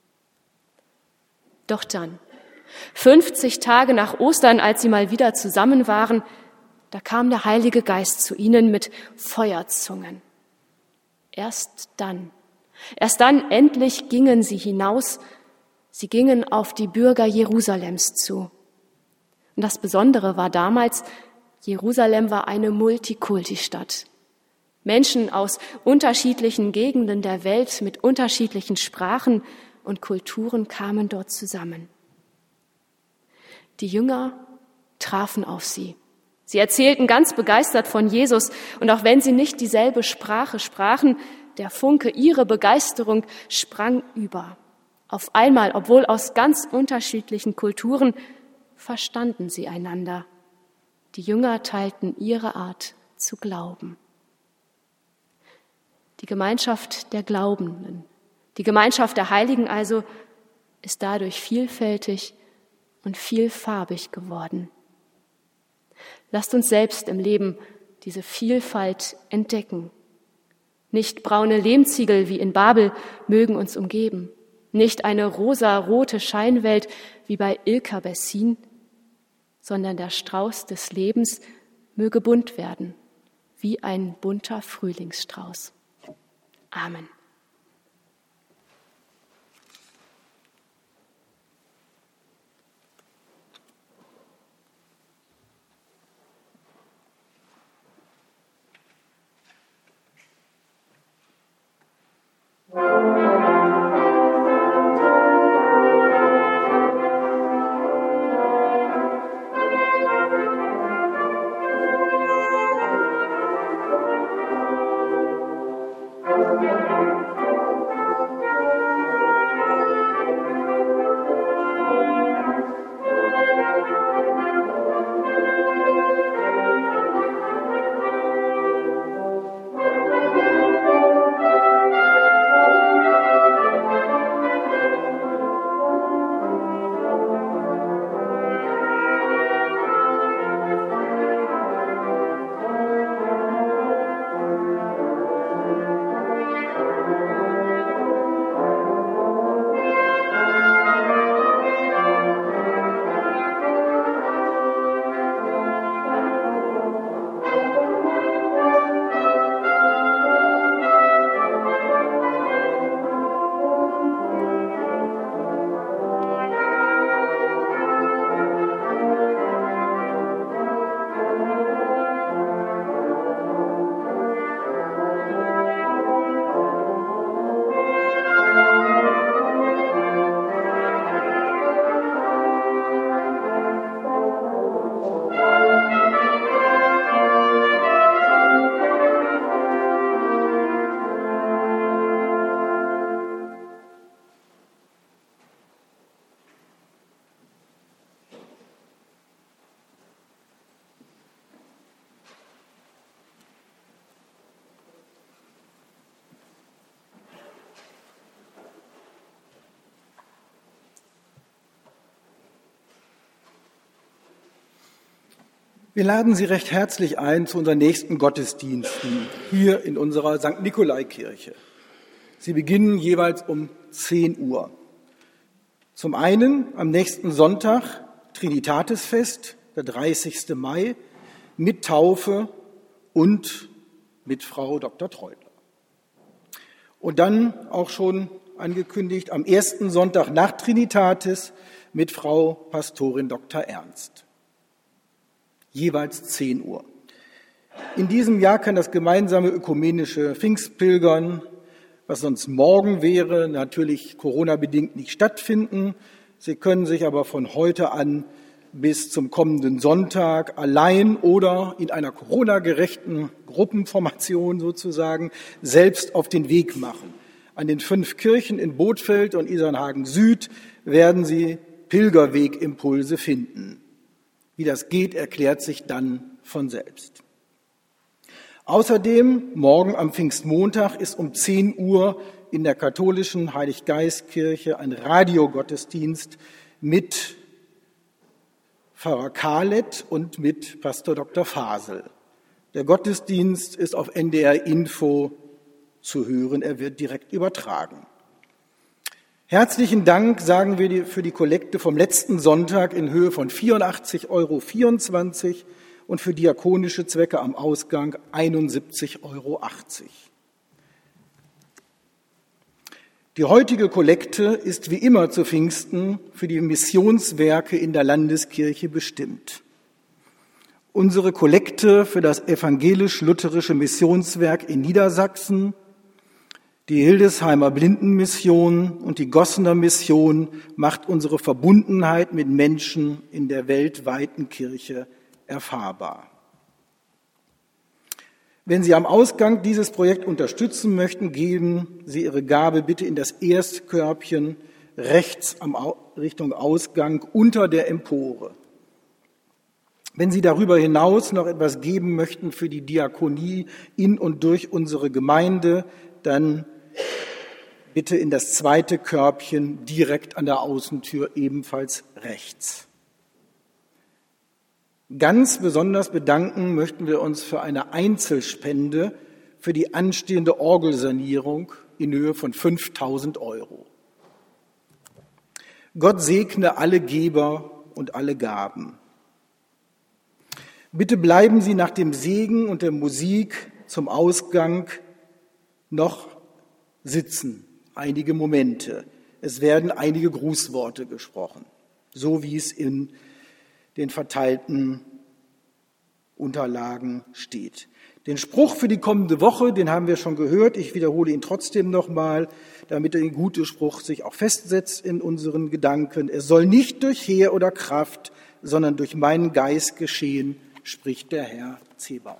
Doch dann, fünfzig Tage nach Ostern, als sie mal wieder zusammen waren, da kam der Heilige Geist zu ihnen mit Feuerzungen. Erst dann, erst dann endlich gingen sie hinaus. Sie gingen auf die Bürger Jerusalems zu. Und das Besondere war damals, Jerusalem war eine Multikulti-Stadt. Menschen aus unterschiedlichen Gegenden der Welt mit unterschiedlichen Sprachen und Kulturen kamen dort zusammen. Die Jünger trafen auf sie. Sie erzählten ganz begeistert von Jesus, und auch wenn sie nicht dieselbe Sprache sprachen, der Funke, ihre Begeisterung sprang über. Auf einmal, obwohl aus ganz unterschiedlichen Kulturen, verstanden sie einander. Die Jünger teilten ihre Art zu glauben. Die Gemeinschaft der Glaubenden, die Gemeinschaft der Heiligen also, ist dadurch vielfältig und vielfarbig geworden. Lasst uns selbst im Leben diese Vielfalt entdecken. Nicht braune Lehmziegel wie in Babel mögen uns umgeben, nicht eine rosa-rote Scheinwelt wie bei Ilka Bessin, sondern der Strauß des Lebens möge bunt werden, wie ein bunter Frühlingsstrauß. Amen. Wir laden Sie recht herzlich ein zu unseren nächsten Gottesdiensten hier in unserer Sankt Nikolai-Kirche. Sie beginnen jeweils um zehn Uhr. Zum einen am nächsten Sonntag Trinitatisfest, der dreißigsten Mai, mit Taufe und mit Frau Doktor Treutler. Und dann auch schon angekündigt am ersten Sonntag nach Trinitatis mit Frau Pastorin Doktor Ernst. Jeweils zehn Uhr. In diesem Jahr kann das gemeinsame ökumenische Pfingstpilgern, was sonst morgen wäre, natürlich Corona-bedingt nicht stattfinden. Sie können sich aber von heute an bis zum kommenden Sonntag allein oder in einer Corona-gerechten Gruppenformation sozusagen selbst auf den Weg machen. An den fünf Kirchen in Bothfeld und Isernhagen Süd werden Sie Pilgerwegimpulse finden. Wie das geht, erklärt sich dann von selbst. Außerdem, morgen am Pfingstmontag ist um zehn Uhr in der katholischen Heiliggeistkirche ein Radiogottesdienst mit Pfarrer Kahlet und mit Pastor Doktor Fasel. Der Gottesdienst ist auf N D R Info zu hören, er wird direkt übertragen. Herzlichen Dank sagen wir für die Kollekte vom letzten Sonntag in Höhe von vierundachtzig Euro vierundzwanzig und für diakonische Zwecke am Ausgang einundsiebzig Euro achtzig. Die heutige Kollekte ist wie immer zu Pfingsten für die Missionswerke in der Landeskirche bestimmt. Unsere Kollekte für das evangelisch-lutherische Missionswerk in Niedersachsen, die Hildesheimer Blindenmission und die Gossener Mission macht unsere Verbundenheit mit Menschen in der weltweiten Kirche erfahrbar. Wenn Sie am Ausgang dieses Projekt unterstützen möchten, geben Sie Ihre Gabe bitte in das Erstkörbchen rechts am Richtung Ausgang unter der Empore. Wenn Sie darüber hinaus noch etwas geben möchten für die Diakonie in und durch unsere Gemeinde, dann bitte in das zweite Körbchen direkt an der Außentür, ebenfalls rechts. Ganz besonders bedanken möchten wir uns für eine Einzelspende für die anstehende Orgelsanierung in Höhe von fünftausend Euro. Gott segne alle Geber und alle Gaben. Bitte bleiben Sie nach dem Segen und der Musik zum Ausgang noch sitzen, einige Momente. Es werden einige Grußworte gesprochen, so wie es in den verteilten Unterlagen steht. Den Spruch für die kommende Woche, den haben wir schon gehört. Ich wiederhole ihn trotzdem nochmal, damit der gute Spruch sich auch festsetzt in unseren Gedanken. Es soll nicht durch Heer oder Kraft, sondern durch meinen Geist geschehen, spricht der Herr Zebaoth.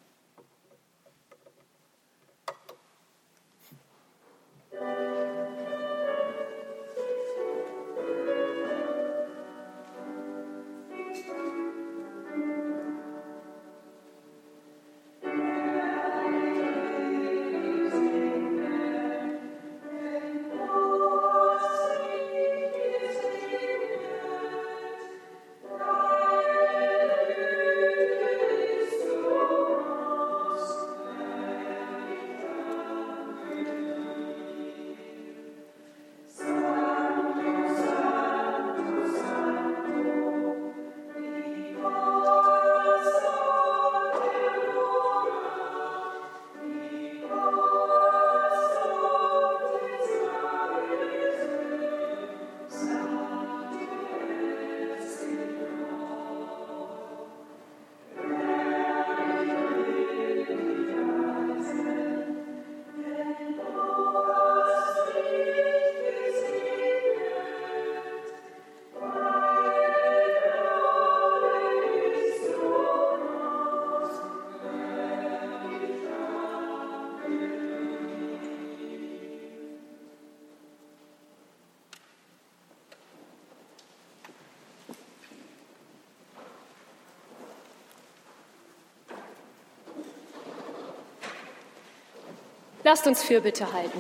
Lasst uns Fürbitte halten.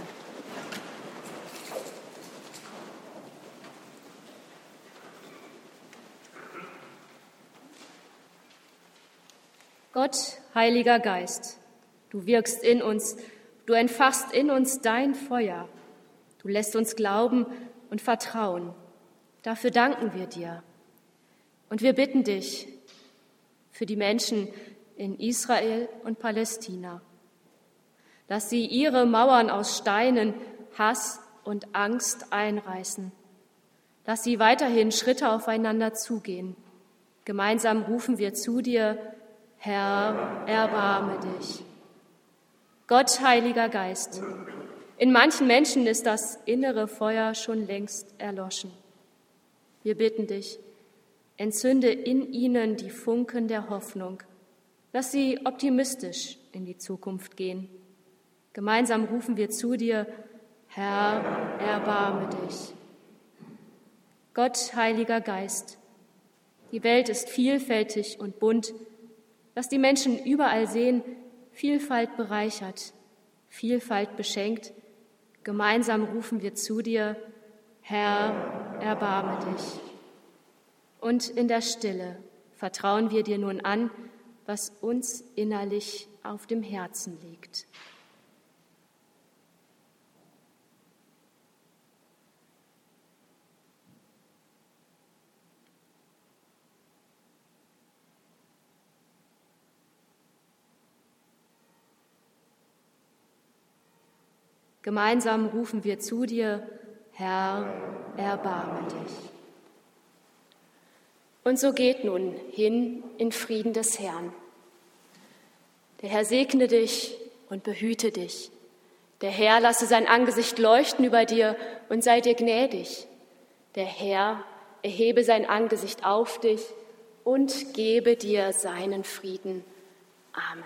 Gott, Heiliger Geist, du wirkst in uns, du entfachst in uns dein Feuer. Du lässt uns glauben und vertrauen. Dafür danken wir dir. Und wir bitten dich für die Menschen in Israel und Palästina, dass sie ihre Mauern aus Steinen, Hass und Angst einreißen, dass sie weiterhin Schritte aufeinander zugehen. Gemeinsam rufen wir zu dir, Herr, erbarme dich. Gott, Heiliger Geist, in manchen Menschen ist das innere Feuer schon längst erloschen. Wir bitten dich, entzünde in ihnen die Funken der Hoffnung, dass sie optimistisch in die Zukunft gehen. Gemeinsam rufen wir zu dir, Herr, erbarme dich. Gott, Heiliger Geist, die Welt ist vielfältig und bunt, was die Menschen überall sehen, Vielfalt bereichert, Vielfalt beschenkt. Gemeinsam rufen wir zu dir, Herr, erbarme dich. Und in der Stille vertrauen wir dir nun an, was uns innerlich auf dem Herzen liegt. Gemeinsam rufen wir zu dir, Herr, erbarme dich. Und so geht nun hin in Frieden des Herrn. Der Herr segne dich und behüte dich. Der Herr lasse sein Angesicht leuchten über dir und sei dir gnädig. Der Herr erhebe sein Angesicht auf dich und gebe dir seinen Frieden. Amen.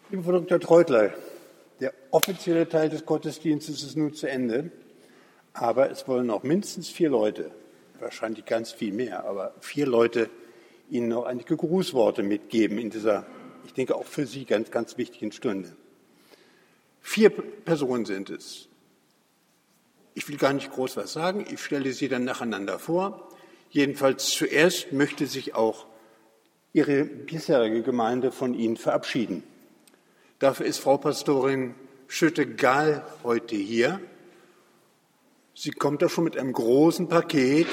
Lieber Frau Doktor Treutler, der offizielle Teil des Gottesdienstes ist nun zu Ende, aber es wollen noch mindestens vier Leute, wahrscheinlich ganz viel mehr, aber vier Leute Ihnen noch einige Grußworte mitgeben in dieser, ich denke auch für Sie ganz, ganz wichtigen Stunde. Vier Personen sind es. Ich will gar nicht groß was sagen, ich stelle sie dann nacheinander vor. Jedenfalls zuerst möchte sich auch Ihre bisherige Gemeinde von Ihnen verabschieden. Dafür ist Frau Pastorin Schütte-Gahl heute hier. Sie kommt da schon mit einem großen Paket.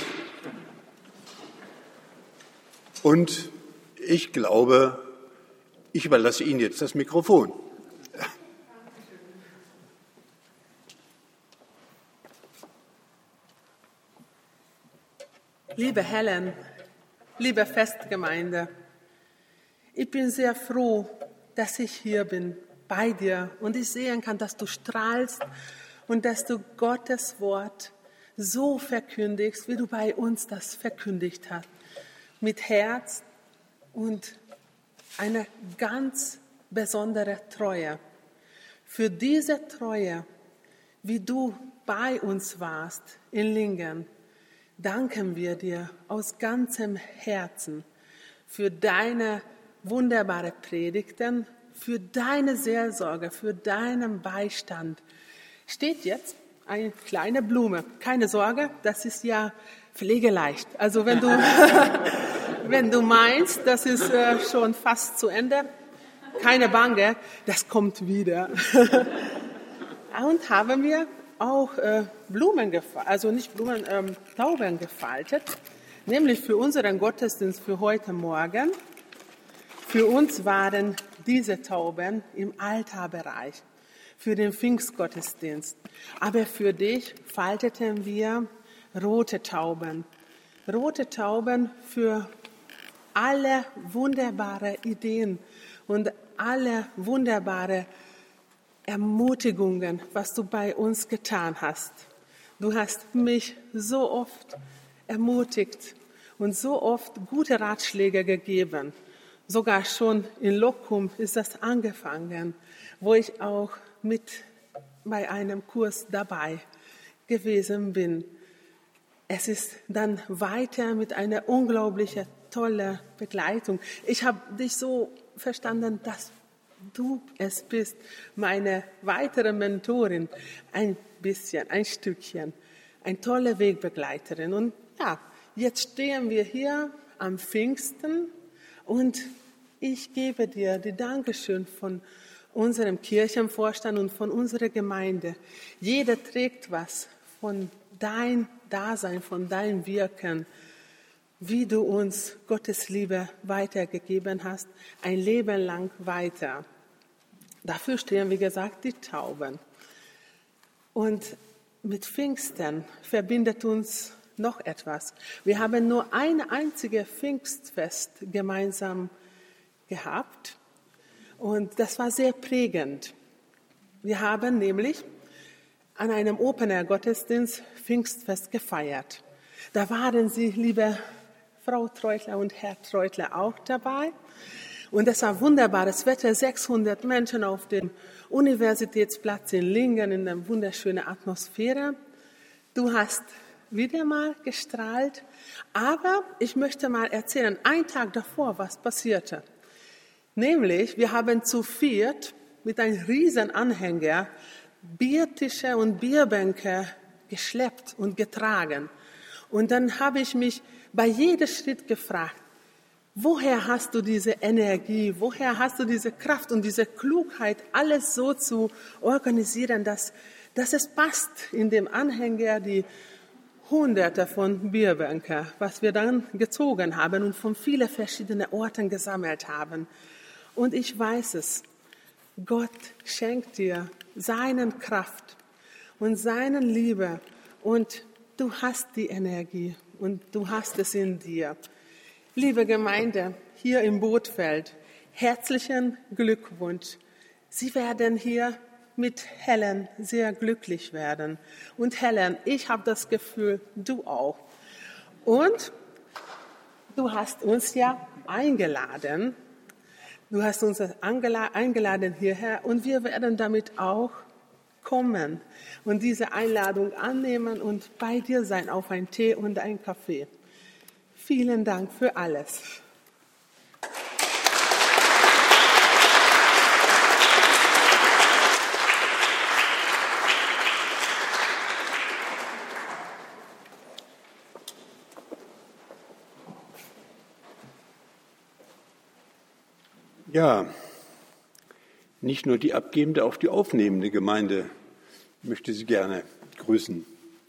Und ich glaube, ich überlasse Ihnen jetzt das Mikrofon. Liebe Helen, liebe Festgemeinde, ich bin sehr froh, dass ich hier bin, bei dir und ich sehen kann, dass du strahlst und dass du Gottes Wort so verkündigst, wie du bei uns das verkündigt hast. Mit Herz und eine ganz besondere Treue. Für diese Treue, wie du bei uns warst in Lingen, danken wir dir aus ganzem Herzen für deine wunderbare Predigten, für deine Seelsorge, für deinen Beistand. Steht jetzt eine kleine Blume. Keine Sorge, das ist ja pflegeleicht. Also wenn du, wenn du meinst, das ist äh, schon fast zu Ende, keine Bange, das kommt wieder. Und haben wir auch äh, Blumen gefaltet, also nicht Blumen, ähm, Tauben gefaltet, nämlich für unseren Gottesdienst für heute Morgen. Für uns waren diese Tauben im Altarbereich, für den Pfingstgottesdienst. Aber für dich falteten wir rote Tauben. Rote Tauben für alle wunderbare Ideen und alle wunderbare Ermutigungen, was du bei uns getan hast. Du hast mich so oft ermutigt und so oft gute Ratschläge gegeben. Sogar schon in Locum ist das angefangen, wo ich auch mit bei einem Kurs dabei gewesen bin. Es ist dann weiter mit einer unglaublichen, tollen Begleitung. Ich habe dich so verstanden, dass du es bist, meine weitere Mentorin, ein bisschen, ein Stückchen, eine tolle Wegbegleiterin. Und ja, jetzt stehen wir hier am Pfingsten und ich gebe dir die Dankeschön von unserem Kirchenvorstand und von unserer Gemeinde. Jeder trägt was von dein Dasein, von deinem Wirken, wie du uns Gottes Liebe weitergegeben hast, ein Leben lang weiter. Dafür stehen, wie gesagt, die Tauben. Und mit Pfingsten verbindet uns noch etwas. Wir haben nur ein einziges Pfingstfest gemeinsam gehabt und das war sehr prägend. Wir haben nämlich an einem Open-Air-Gottesdienst Pfingstfest gefeiert. Da waren Sie, liebe Frau Treutler und Herr Treutler, auch dabei. Und es war wunderbares Wetter, sechshundert Menschen auf dem Universitätsplatz in Lingen in einer wunderschönen Atmosphäre. Du hast wieder mal gestrahlt, aber ich möchte mal erzählen, einen Tag davor, was passierte. Nämlich, wir haben zu viert mit einem riesen Anhänger Biertische und Bierbänke geschleppt und getragen. Und dann habe ich mich bei jedem Schritt gefragt, woher hast du diese Energie, woher hast du diese Kraft und diese Klugheit, alles so zu organisieren, dass, dass es passt in dem Anhänger, die Hunderte von Bierbänken, was wir dann gezogen haben und von vielen verschiedenen Orten gesammelt haben. Und ich weiß es, Gott schenkt dir seinen Kraft und seine Liebe und du hast die Energie und du hast es in dir. Liebe Gemeinde hier im Bootfeld, herzlichen Glückwunsch. Sie werden hier mit Helen sehr glücklich werden. Und Helen, ich habe das Gefühl, du auch. Und du hast uns ja eingeladen, Du hast uns eingeladen hierher und wir werden damit auch kommen und diese Einladung annehmen und bei dir sein auf einen Tee und einen Kaffee. Vielen Dank für alles. Ja, nicht nur die abgebende, auch die aufnehmende Gemeinde möchte Sie gerne grüßen.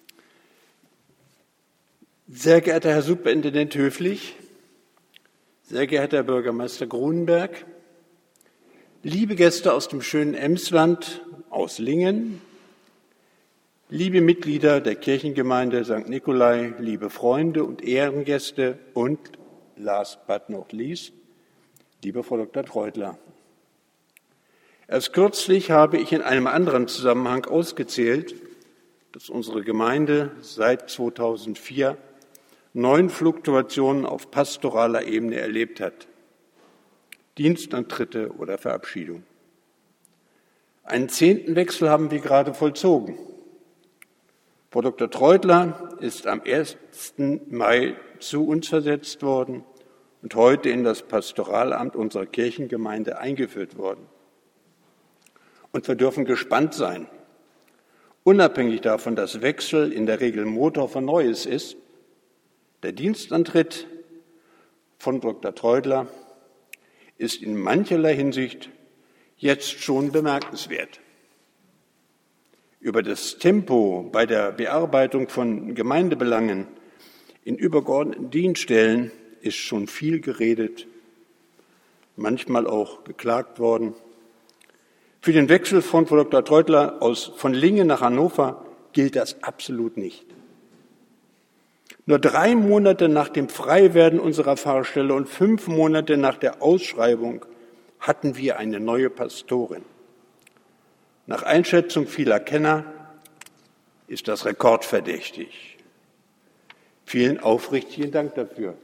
Sehr geehrter Herr Superintendent Höflich, sehr geehrter Herr Bürgermeister Grunenberg, liebe Gäste aus dem schönen Emsland, aus Lingen, liebe Mitglieder der Kirchengemeinde Sankt Nikolai, liebe Freunde und Ehrengäste und, last but not least, liebe Frau Doktor Treutler. Erst kürzlich habe ich in einem anderen Zusammenhang ausgezählt, dass unsere Gemeinde seit zweitausendvier neun Fluktuationen auf pastoraler Ebene erlebt hat. Dienstantritte oder Verabschiedung. Einen zehnten Wechsel haben wir gerade vollzogen. Frau Doktor Treutler ist am ersten Mai zu uns versetzt worden und heute in das Pastoralamt unserer Kirchengemeinde eingeführt worden. Und wir dürfen gespannt sein. Unabhängig davon, dass Wechsel in der Regel Motor von Neues ist, der Dienstantritt von Doktor Treutler ist in mancherlei Hinsicht jetzt schon bemerkenswert. Über das Tempo bei der Bearbeitung von Gemeindebelangen in übergeordneten Dienststellen ist schon viel geredet, manchmal auch geklagt worden. Für den Wechsel von Frau Doktor Treutler aus, von Lingen nach Hannover gilt das absolut nicht. Nur drei Monate nach dem Freiwerden unserer Pfarrstelle und fünf Monate nach der Ausschreibung hatten wir eine neue Pastorin. Nach Einschätzung vieler Kenner ist das rekordverdächtig. Vielen aufrichtigen Dank dafür.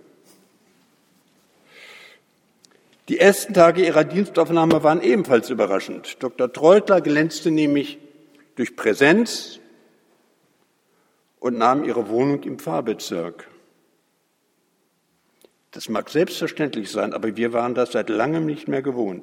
Die ersten Tage ihrer Dienstaufnahme waren ebenfalls überraschend. Doktor Treutler glänzte nämlich durch Präsenz und nahm ihre Wohnung im Pfarrbezirk. Das mag selbstverständlich sein, aber wir waren das seit langem nicht mehr gewohnt.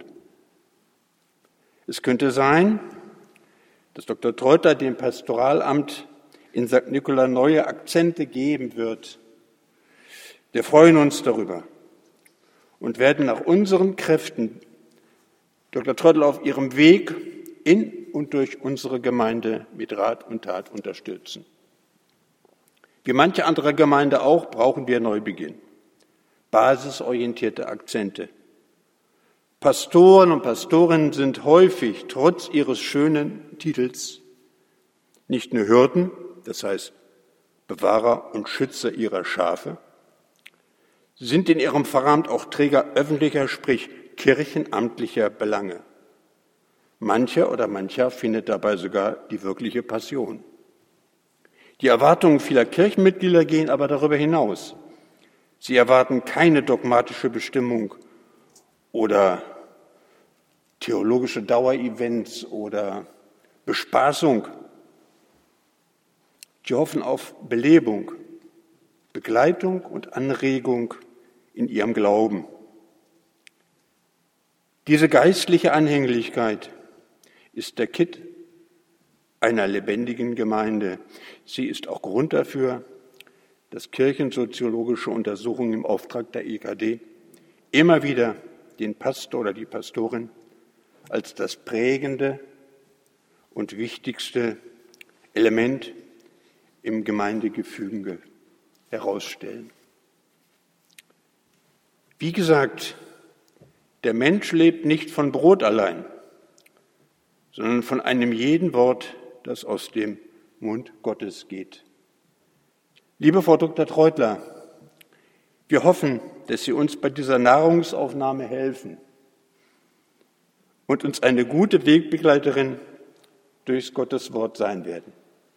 Es könnte sein, dass Doktor Treutler dem Pastoralamt in Sankt Nikolai neue Akzente geben wird. Wir freuen uns darüber und werden nach unseren Kräften Doktor Treutler auf ihrem Weg in und durch unsere Gemeinde mit Rat und Tat unterstützen. Wie manche andere Gemeinde auch, brauchen wir Neubeginn, basisorientierte Akzente. Pastoren und Pastorinnen sind häufig, trotz ihres schönen Titels, nicht nur Hirten, das heißt Bewahrer und Schützer ihrer Schafe, sind in ihrem Pfarramt auch Träger öffentlicher, sprich kirchenamtlicher Belange. Mancher oder mancher findet dabei sogar die wirkliche Passion. Die Erwartungen vieler Kirchenmitglieder gehen aber darüber hinaus. Sie erwarten keine dogmatische Bestimmung oder theologische Dauerevents oder Bespaßung. Sie hoffen auf Belebung, Begleitung und Anregung in ihrem Glauben. Diese geistliche Anhänglichkeit ist der Kitt einer lebendigen Gemeinde. Sie ist auch Grund dafür, dass kirchensoziologische Untersuchungen im Auftrag der E K D immer wieder den Pastor oder die Pastorin als das prägende und wichtigste Element im Gemeindegefüge herausstellen. Wie gesagt, der Mensch lebt nicht von Brot allein, sondern von einem jeden Wort, das aus dem Mund Gottes geht. Liebe Frau Doktor Treutler, wir hoffen, dass Sie uns bei dieser Nahrungsaufnahme helfen und uns eine gute Wegbegleiterin durchs Gottes Wort sein werden.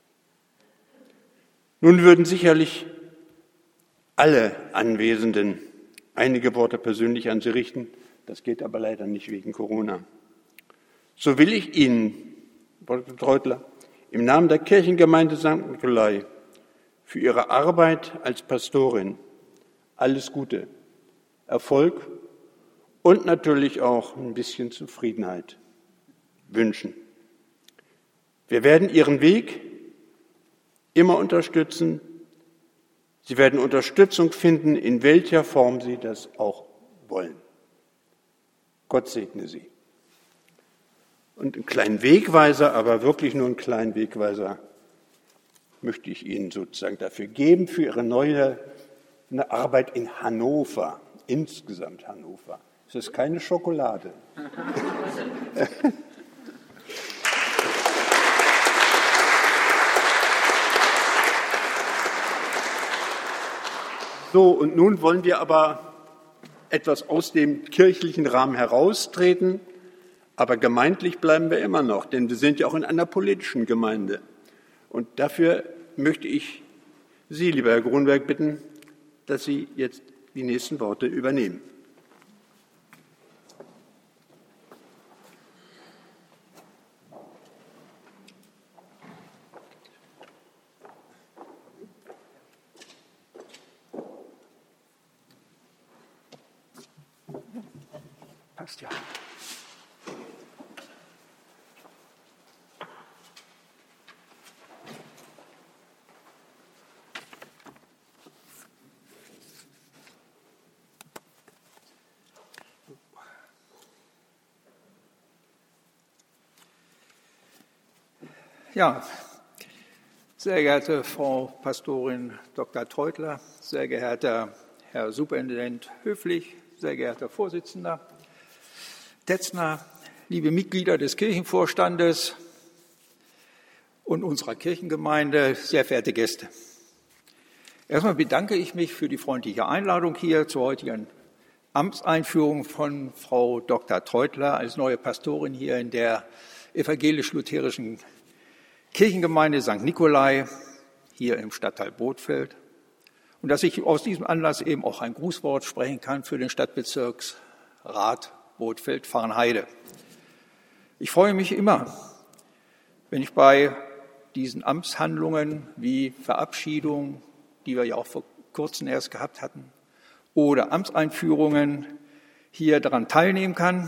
Nun würden sicherlich alle Anwesenden einige Worte persönlich an Sie richten. Das geht aber leider nicht wegen Corona. So will ich Ihnen, Doktor Treutler, im Namen der Kirchengemeinde Sankt Nikolai für Ihre Arbeit als Pastorin alles Gute, Erfolg und natürlich auch ein bisschen Zufriedenheit wünschen. Wir werden Ihren Weg immer unterstützen. Sie werden Unterstützung finden, in welcher Form Sie das auch wollen. Gott segne Sie. Und einen kleinen Wegweiser, aber wirklich nur einen kleinen Wegweiser, möchte ich Ihnen sozusagen dafür geben, für Ihre neue eine Arbeit in Hannover, insgesamt Hannover. Es ist keine Schokolade. So, und nun wollen wir aber etwas aus dem kirchlichen Rahmen heraustreten, aber gemeindlich bleiben wir immer noch, denn wir sind ja auch in einer politischen Gemeinde. Und dafür möchte ich Sie, lieber Herr Grunberg, bitten, dass Sie jetzt die nächsten Worte übernehmen. Passt ja. Ja, sehr geehrte Frau Pastorin Doktor Treutler, sehr geehrter Herr Superintendent Höflich, sehr geehrter Vorsitzender Tetzner, liebe Mitglieder des Kirchenvorstandes und unserer Kirchengemeinde, sehr verehrte Gäste. Erstmal bedanke ich mich für die freundliche Einladung hier zur heutigen Amtseinführung von Frau Doktor Treutler als neue Pastorin hier in der evangelisch-lutherischen Kirchengemeinde Sankt Nikolai hier im Stadtteil Bothfeld und dass ich aus diesem Anlass eben auch ein Grußwort sprechen kann für den Stadtbezirksrat Bothfeld-Farnheide. Ich freue mich immer, wenn ich bei diesen Amtshandlungen wie Verabschiedung, die wir ja auch vor kurzem erst gehabt hatten, oder Amtseinführungen hier daran teilnehmen kann.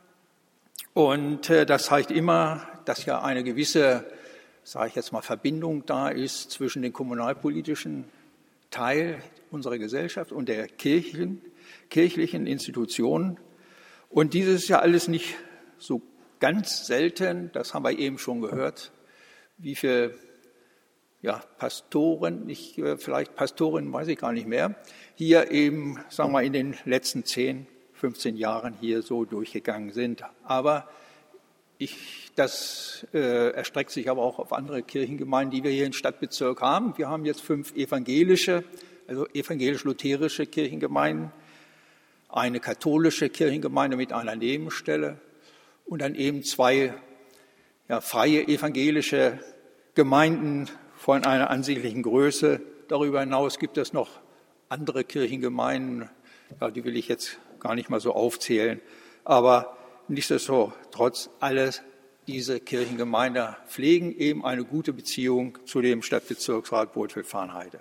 Und das zeigt immer, dass ja eine gewisse, sage ich jetzt mal, Verbindung da ist zwischen dem kommunalpolitischen Teil unserer Gesellschaft und der Kirchen, kirchlichen Institutionen. Und dieses ist ja alles nicht so ganz selten, das haben wir eben schon gehört, wie viele ja, Pastoren, nicht, vielleicht Pastoren, weiß ich gar nicht mehr, hier eben, sagen wir, in den letzten zehn, fünfzehn Jahren hier so durchgegangen sind. Aber ich, das äh, erstreckt sich aber auch auf andere Kirchengemeinden, die wir hier im Stadtbezirk haben. Wir haben jetzt fünf evangelische, also evangelisch-lutherische Kirchengemeinden, eine katholische Kirchengemeinde mit einer Nebenstelle und dann eben zwei ja, freie evangelische Gemeinden von einer ansehnlichen Größe. Darüber hinaus gibt es noch andere Kirchengemeinden, ja, die will ich jetzt gar nicht mal so aufzählen. Aber nichtsdestotrotz, alle diese Kirchengemeinden pflegen eben eine gute Beziehung zu dem Stadtbezirksrat Bothfeld-Farnheide.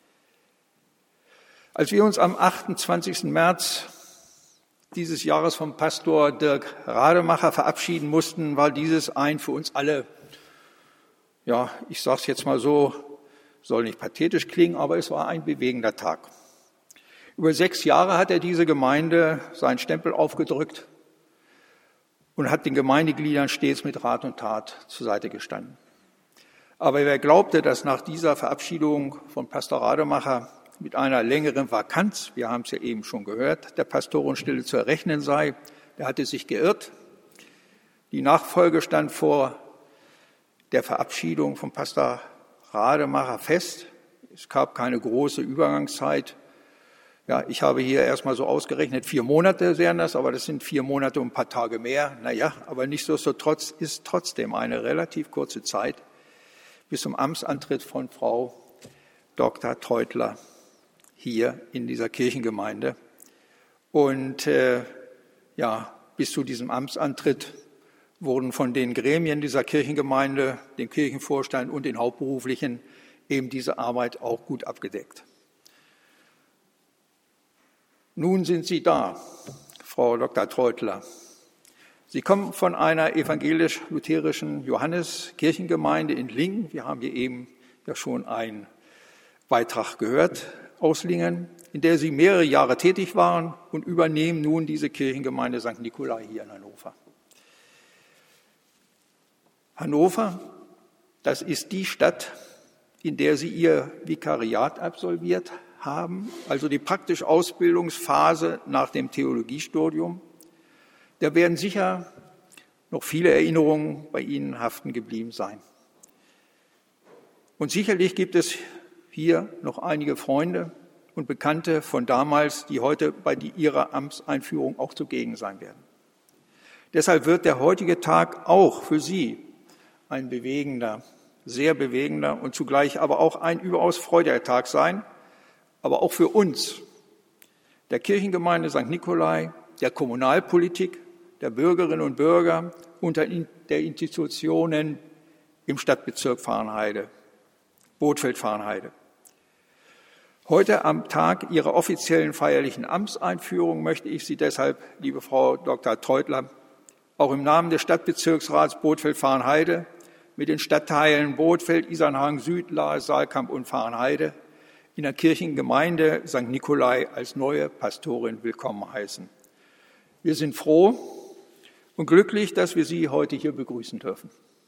Als wir uns am achtundzwanzigsten März dieses Jahres vom Pastor Dirk Rademacher verabschieden mussten, war dieses ein für uns alle, ja, ich sage es jetzt mal so, soll nicht pathetisch klingen, aber es war ein bewegender Tag. Über sechs Jahre hat er diese Gemeinde seinen Stempel aufgedrückt und hat den Gemeindegliedern stets mit Rat und Tat zur Seite gestanden. Aber wer glaubte, dass nach dieser Verabschiedung von Pastor Rademacher mit einer längeren Vakanz, wir haben es ja eben schon gehört, der Pastorenstelle zu errechnen sei, der hatte sich geirrt. Die Nachfolge stand vor der Verabschiedung von Pastor Rademacher fest. Es gab keine große Übergangszeit. Ja, ich habe hier erstmal so ausgerechnet, vier Monate wären das, aber das sind vier Monate und ein paar Tage mehr. Naja, aber nichtsdestotrotz ist trotzdem eine relativ kurze Zeit bis zum Amtsantritt von Frau Doktor Treutler hier in dieser Kirchengemeinde. Und äh, ja, bis zu diesem Amtsantritt wurden von den Gremien dieser Kirchengemeinde, dem Kirchenvorstand und den Hauptberuflichen eben diese Arbeit auch gut abgedeckt. Nun sind Sie da, Frau Doktor Treutler. Sie kommen von einer evangelisch-lutherischen Johannes-Kirchengemeinde in Lingen. Wir haben hier eben ja schon einen Beitrag gehört aus Lingen, in der Sie mehrere Jahre tätig waren und übernehmen nun diese Kirchengemeinde Sankt Nikolai hier in Hannover. Hannover, das ist die Stadt, in der Sie Ihr Vikariat absolviert haben, also die praktische Ausbildungsphase nach dem Theologiestudium. Da werden sicher noch viele Erinnerungen bei Ihnen haften geblieben sein. Und sicherlich gibt es hier noch einige Freunde und Bekannte von damals, die heute bei Ihrer Amtseinführung auch zugegen sein werden. Deshalb wird der heutige Tag auch für Sie ein bewegender, sehr bewegender und zugleich aber auch ein überaus freudiger Tag sein, aber auch für uns, der Kirchengemeinde Sankt Nikolai, der Kommunalpolitik, der Bürgerinnen und Bürger und der Institutionen im Stadtbezirk Farnheide, Bothfeld-Farnheide. Heute am Tag Ihrer offiziellen feierlichen Amtseinführung möchte ich Sie deshalb, liebe Frau Doktor Treutler, auch im Namen des Stadtbezirksrats Bothfeld-Farnheide mit den Stadtteilen Bothfeld, Isernhagen, Süd, Lahe, Saalkamp und Farnheide in der Kirchengemeinde Sankt Nikolai als neue Pastorin willkommen heißen. Wir sind froh und glücklich, dass wir Sie heute hier begrüßen dürfen.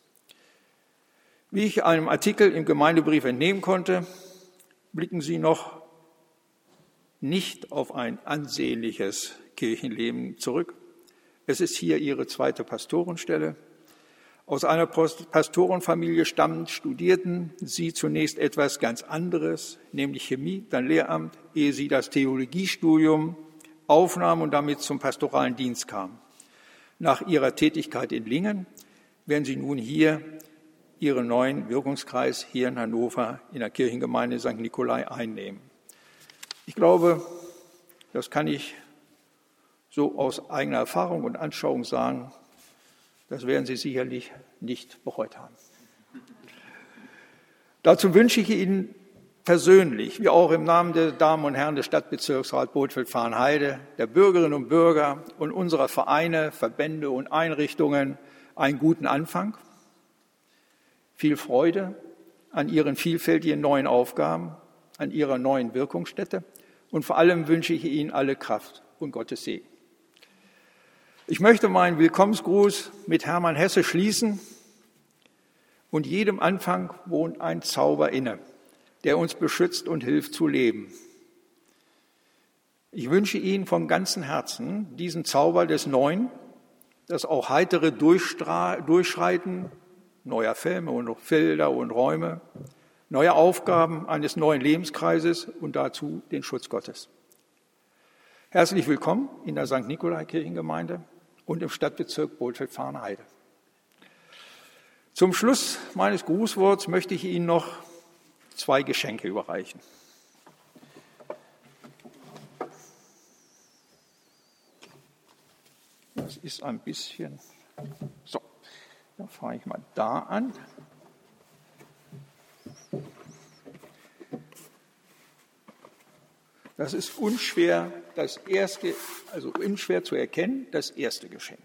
Wie ich einem Artikel im Gemeindebrief entnehmen konnte, blicken Sie noch nicht auf ein ansehnliches Kirchenleben zurück. Es ist hier Ihre zweite Pastorenstelle. Aus einer Pastorenfamilie stammend studierten Sie zunächst etwas ganz anderes, nämlich Chemie, dann Lehramt, ehe Sie das Theologiestudium aufnahmen und damit zum pastoralen Dienst kamen. Nach Ihrer Tätigkeit in Lingen werden Sie nun hier Ihren neuen Wirkungskreis hier in Hannover in der Kirchengemeinde Sankt Nikolai einnehmen. Ich glaube, das kann ich so aus eigener Erfahrung und Anschauung sagen, das werden Sie sicherlich nicht bereut haben. Dazu wünsche ich Ihnen persönlich, wie auch im Namen der Damen und Herren des Stadtbezirksrats Bothfeld-Farnheide, der Bürgerinnen und Bürger und unserer Vereine, Verbände und Einrichtungen einen guten Anfang, viel Freude an Ihren vielfältigen neuen Aufgaben, an Ihrer neuen Wirkungsstätte und vor allem wünsche ich Ihnen alle Kraft und Gottes Segen. Ich möchte meinen Willkommensgruß mit Hermann Hesse schließen. Und jedem Anfang wohnt ein Zauber inne, der uns beschützt und hilft zu leben. Ich wünsche Ihnen von ganzem Herzen diesen Zauber des Neuen, das auch heitere Durchschreiten neuer Filme und Felder und Räume, neue Aufgaben eines neuen Lebenskreises und dazu den Schutz Gottes. Herzlich willkommen in der Sankt Nikolai Kirchengemeinde und im Stadtbezirk Bothfeld-Farnheide. Zum Schluss meines Grußworts möchte ich Ihnen noch zwei Geschenke überreichen. Das ist ein bisschen... So, dann fange ich mal da an. Das ist unschwer, das erste, also unschwer zu erkennen, das erste Geschenk.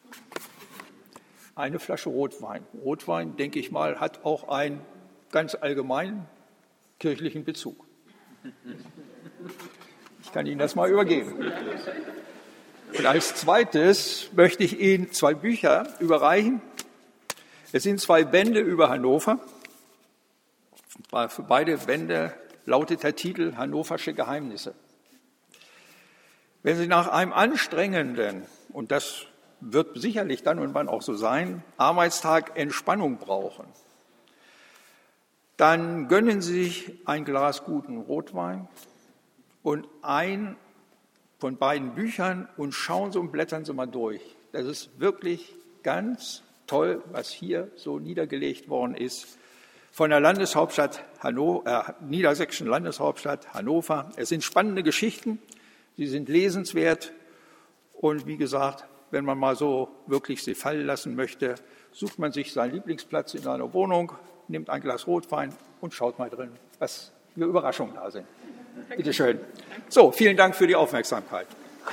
Eine Flasche Rotwein. Rotwein, denke ich mal, hat auch einen ganz allgemeinen kirchlichen Bezug. Ich kann Ihnen das mal übergeben. Und als zweites möchte ich Ihnen zwei Bücher überreichen. Es sind zwei Bände über Hannover. Für beide Bände lautet der Titel Hannoversche Geheimnisse. Wenn Sie nach einem anstrengenden, und das wird sicherlich dann und wann auch so sein, Arbeitstag Entspannung brauchen, dann gönnen Sie sich ein Glas guten Rotwein und ein von beiden Büchern und schauen Sie und blättern Sie mal durch. Das ist wirklich ganz toll, was hier so niedergelegt worden ist. Von der Landeshauptstadt Hannover, äh, niedersächsischen Landeshauptstadt Hannover. Es sind spannende Geschichten, sie sind lesenswert Und wie gesagt, wenn man mal so wirklich sie fallen lassen möchte, sucht man sich seinen Lieblingsplatz in einer Wohnung, nimmt ein Glas Rotwein und schaut mal drin, was für Überraschungen da sind. Bitte schön. So, vielen Dank für die Aufmerksamkeit.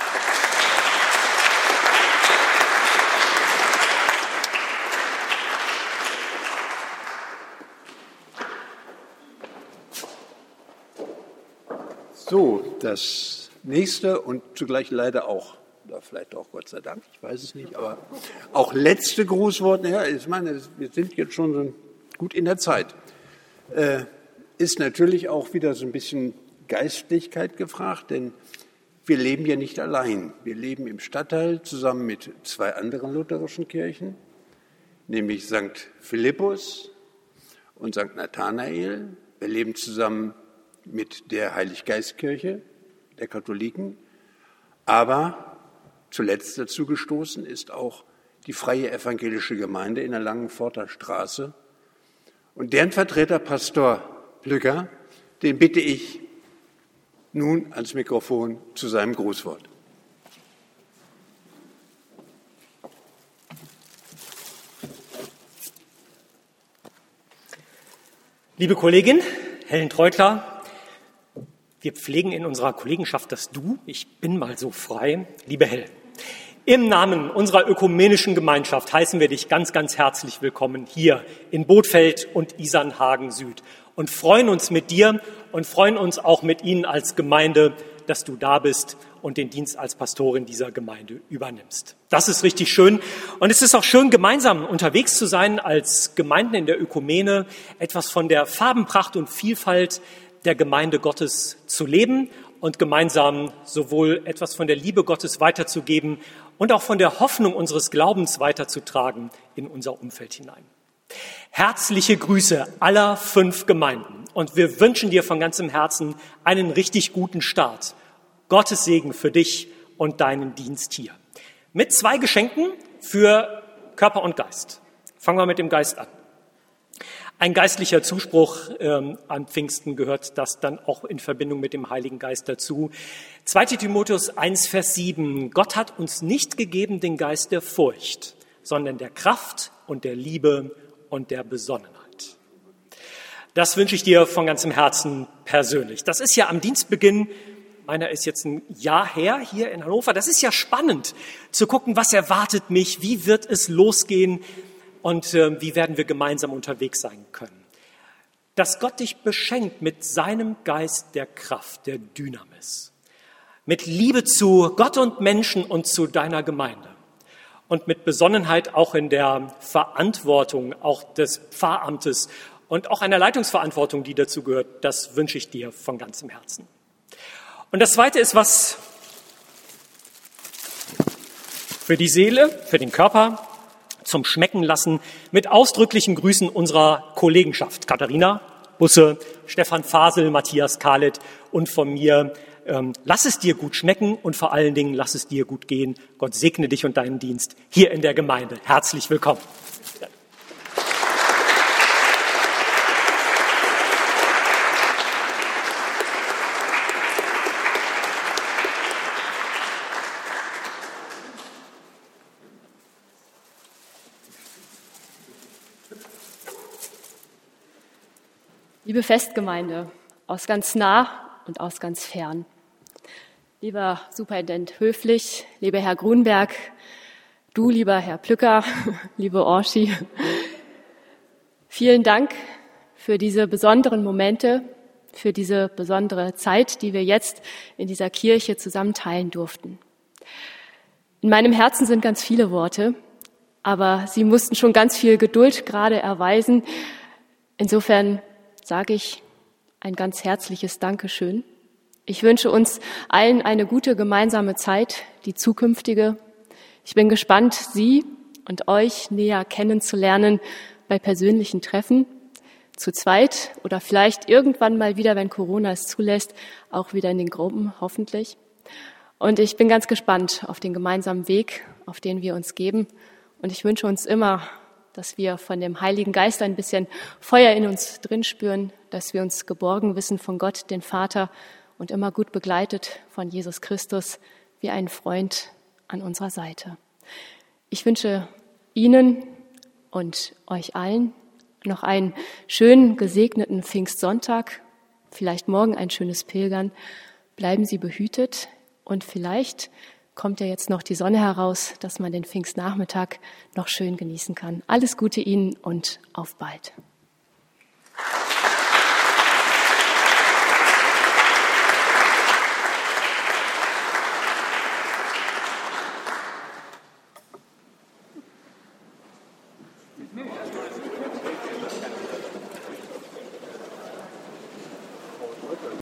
So, das nächste und zugleich leider auch, oder vielleicht auch Gott sei Dank, ich weiß es nicht, aber auch letzte Grußwort, ja, ich meine, wir sind jetzt schon so gut in der Zeit, äh, ist natürlich auch wieder so ein bisschen Geistlichkeit gefragt, denn wir leben ja nicht allein. Wir leben im Stadtteil zusammen mit zwei anderen lutherischen Kirchen, nämlich Sankt Philippus und Sankt Nathanael. Wir leben zusammen mit der Heiliggeistkirche der Katholiken. Aber zuletzt dazu gestoßen ist auch die Freie Evangelische Gemeinde in der Langenforter Straße. Und deren Vertreter, Pastor Plücker, den bitte ich nun ans Mikrofon zu seinem Grußwort. Liebe Kollegin Helen Treutler, wir pflegen in unserer Kollegenschaft das Du. Ich bin mal so frei. Liebe Helen, im Namen unserer ökumenischen Gemeinschaft heißen wir dich ganz, ganz herzlich willkommen hier in Bothfeld und Isernhagen Süd und freuen uns mit dir und freuen uns auch mit Ihnen als Gemeinde, dass du da bist und den Dienst als Pastorin dieser Gemeinde übernimmst. Das ist richtig schön. Und es ist auch schön, gemeinsam unterwegs zu sein als Gemeinden in der Ökumene, etwas von der Farbenpracht und Vielfalt der Gemeinde Gottes zu leben und gemeinsam sowohl etwas von der Liebe Gottes weiterzugeben und auch von der Hoffnung unseres Glaubens weiterzutragen in unser Umfeld hinein. Herzliche Grüße aller fünf Gemeinden und wir wünschen dir von ganzem Herzen einen richtig guten Start. Gottes Segen für dich und deinen Dienst hier. Mit zwei Geschenken für Körper und Geist. Fangen wir mit dem Geist an. Ein geistlicher Zuspruch ähm, an Pfingsten gehört das dann auch in Verbindung mit dem Heiligen Geist dazu. zweiter Timotheus eins, Vers sieben. Gott hat uns nicht gegeben den Geist der Furcht, sondern der Kraft und der Liebe und der Besonnenheit. Das wünsche ich dir von ganzem Herzen persönlich. Das ist ja am Dienstbeginn, meiner ist jetzt ein Jahr her hier in Hannover, das ist ja spannend zu gucken, was erwartet mich, wie wird es losgehen, und äh, wie werden wir gemeinsam unterwegs sein können. Dass Gott dich beschenkt mit seinem Geist der Kraft, der Dynamis. Mit Liebe zu Gott und Menschen und zu deiner Gemeinde. Und mit Besonnenheit auch in der Verantwortung, auch des Pfarramtes und auch einer Leitungsverantwortung, die dazu gehört. Das wünsche ich dir von ganzem Herzen. Und das Zweite ist was für die Seele, für den Körper, zum Schmecken lassen, mit ausdrücklichen Grüßen unserer Kollegenschaft. Katharina Busse, Stefan Fasel, Matthias Kahlet und von mir. Ähm, lass es dir gut schmecken und vor allen Dingen lass es dir gut gehen. Gott segne dich und deinen Dienst hier in der Gemeinde. Herzlich willkommen. Liebe Festgemeinde, aus ganz nah und aus ganz fern. Lieber Superintendent Höflich, lieber Herr Grunberg, du, lieber Herr Plücker, liebe Orschi, vielen Dank für diese besonderen Momente, für diese besondere Zeit, die wir jetzt in dieser Kirche zusammen teilen durften. In meinem Herzen sind ganz viele Worte, aber Sie mussten schon ganz viel Geduld gerade erweisen. Insofern sage ich ein ganz herzliches Dankeschön. Ich wünsche uns allen eine gute gemeinsame Zeit, die zukünftige. Ich bin gespannt, Sie und euch näher kennenzulernen bei persönlichen Treffen, zu zweit oder vielleicht irgendwann mal wieder, wenn Corona es zulässt, auch wieder in den Gruppen, hoffentlich. Und ich bin ganz gespannt auf den gemeinsamen Weg, auf den wir uns geben. Und ich wünsche uns immer, dass wir von dem Heiligen Geist ein bisschen Feuer in uns drin spüren, dass wir uns geborgen wissen von Gott, den Vater, und immer gut begleitet von Jesus Christus wie ein Freund an unserer Seite. Ich wünsche Ihnen und euch allen noch einen schönen, gesegneten Pfingstsonntag, vielleicht morgen ein schönes Pilgern. Bleiben Sie behütet und vielleicht kommt ja jetzt noch die Sonne heraus, dass man den Pfingstnachmittag noch schön genießen kann. Alles Gute Ihnen und auf bald.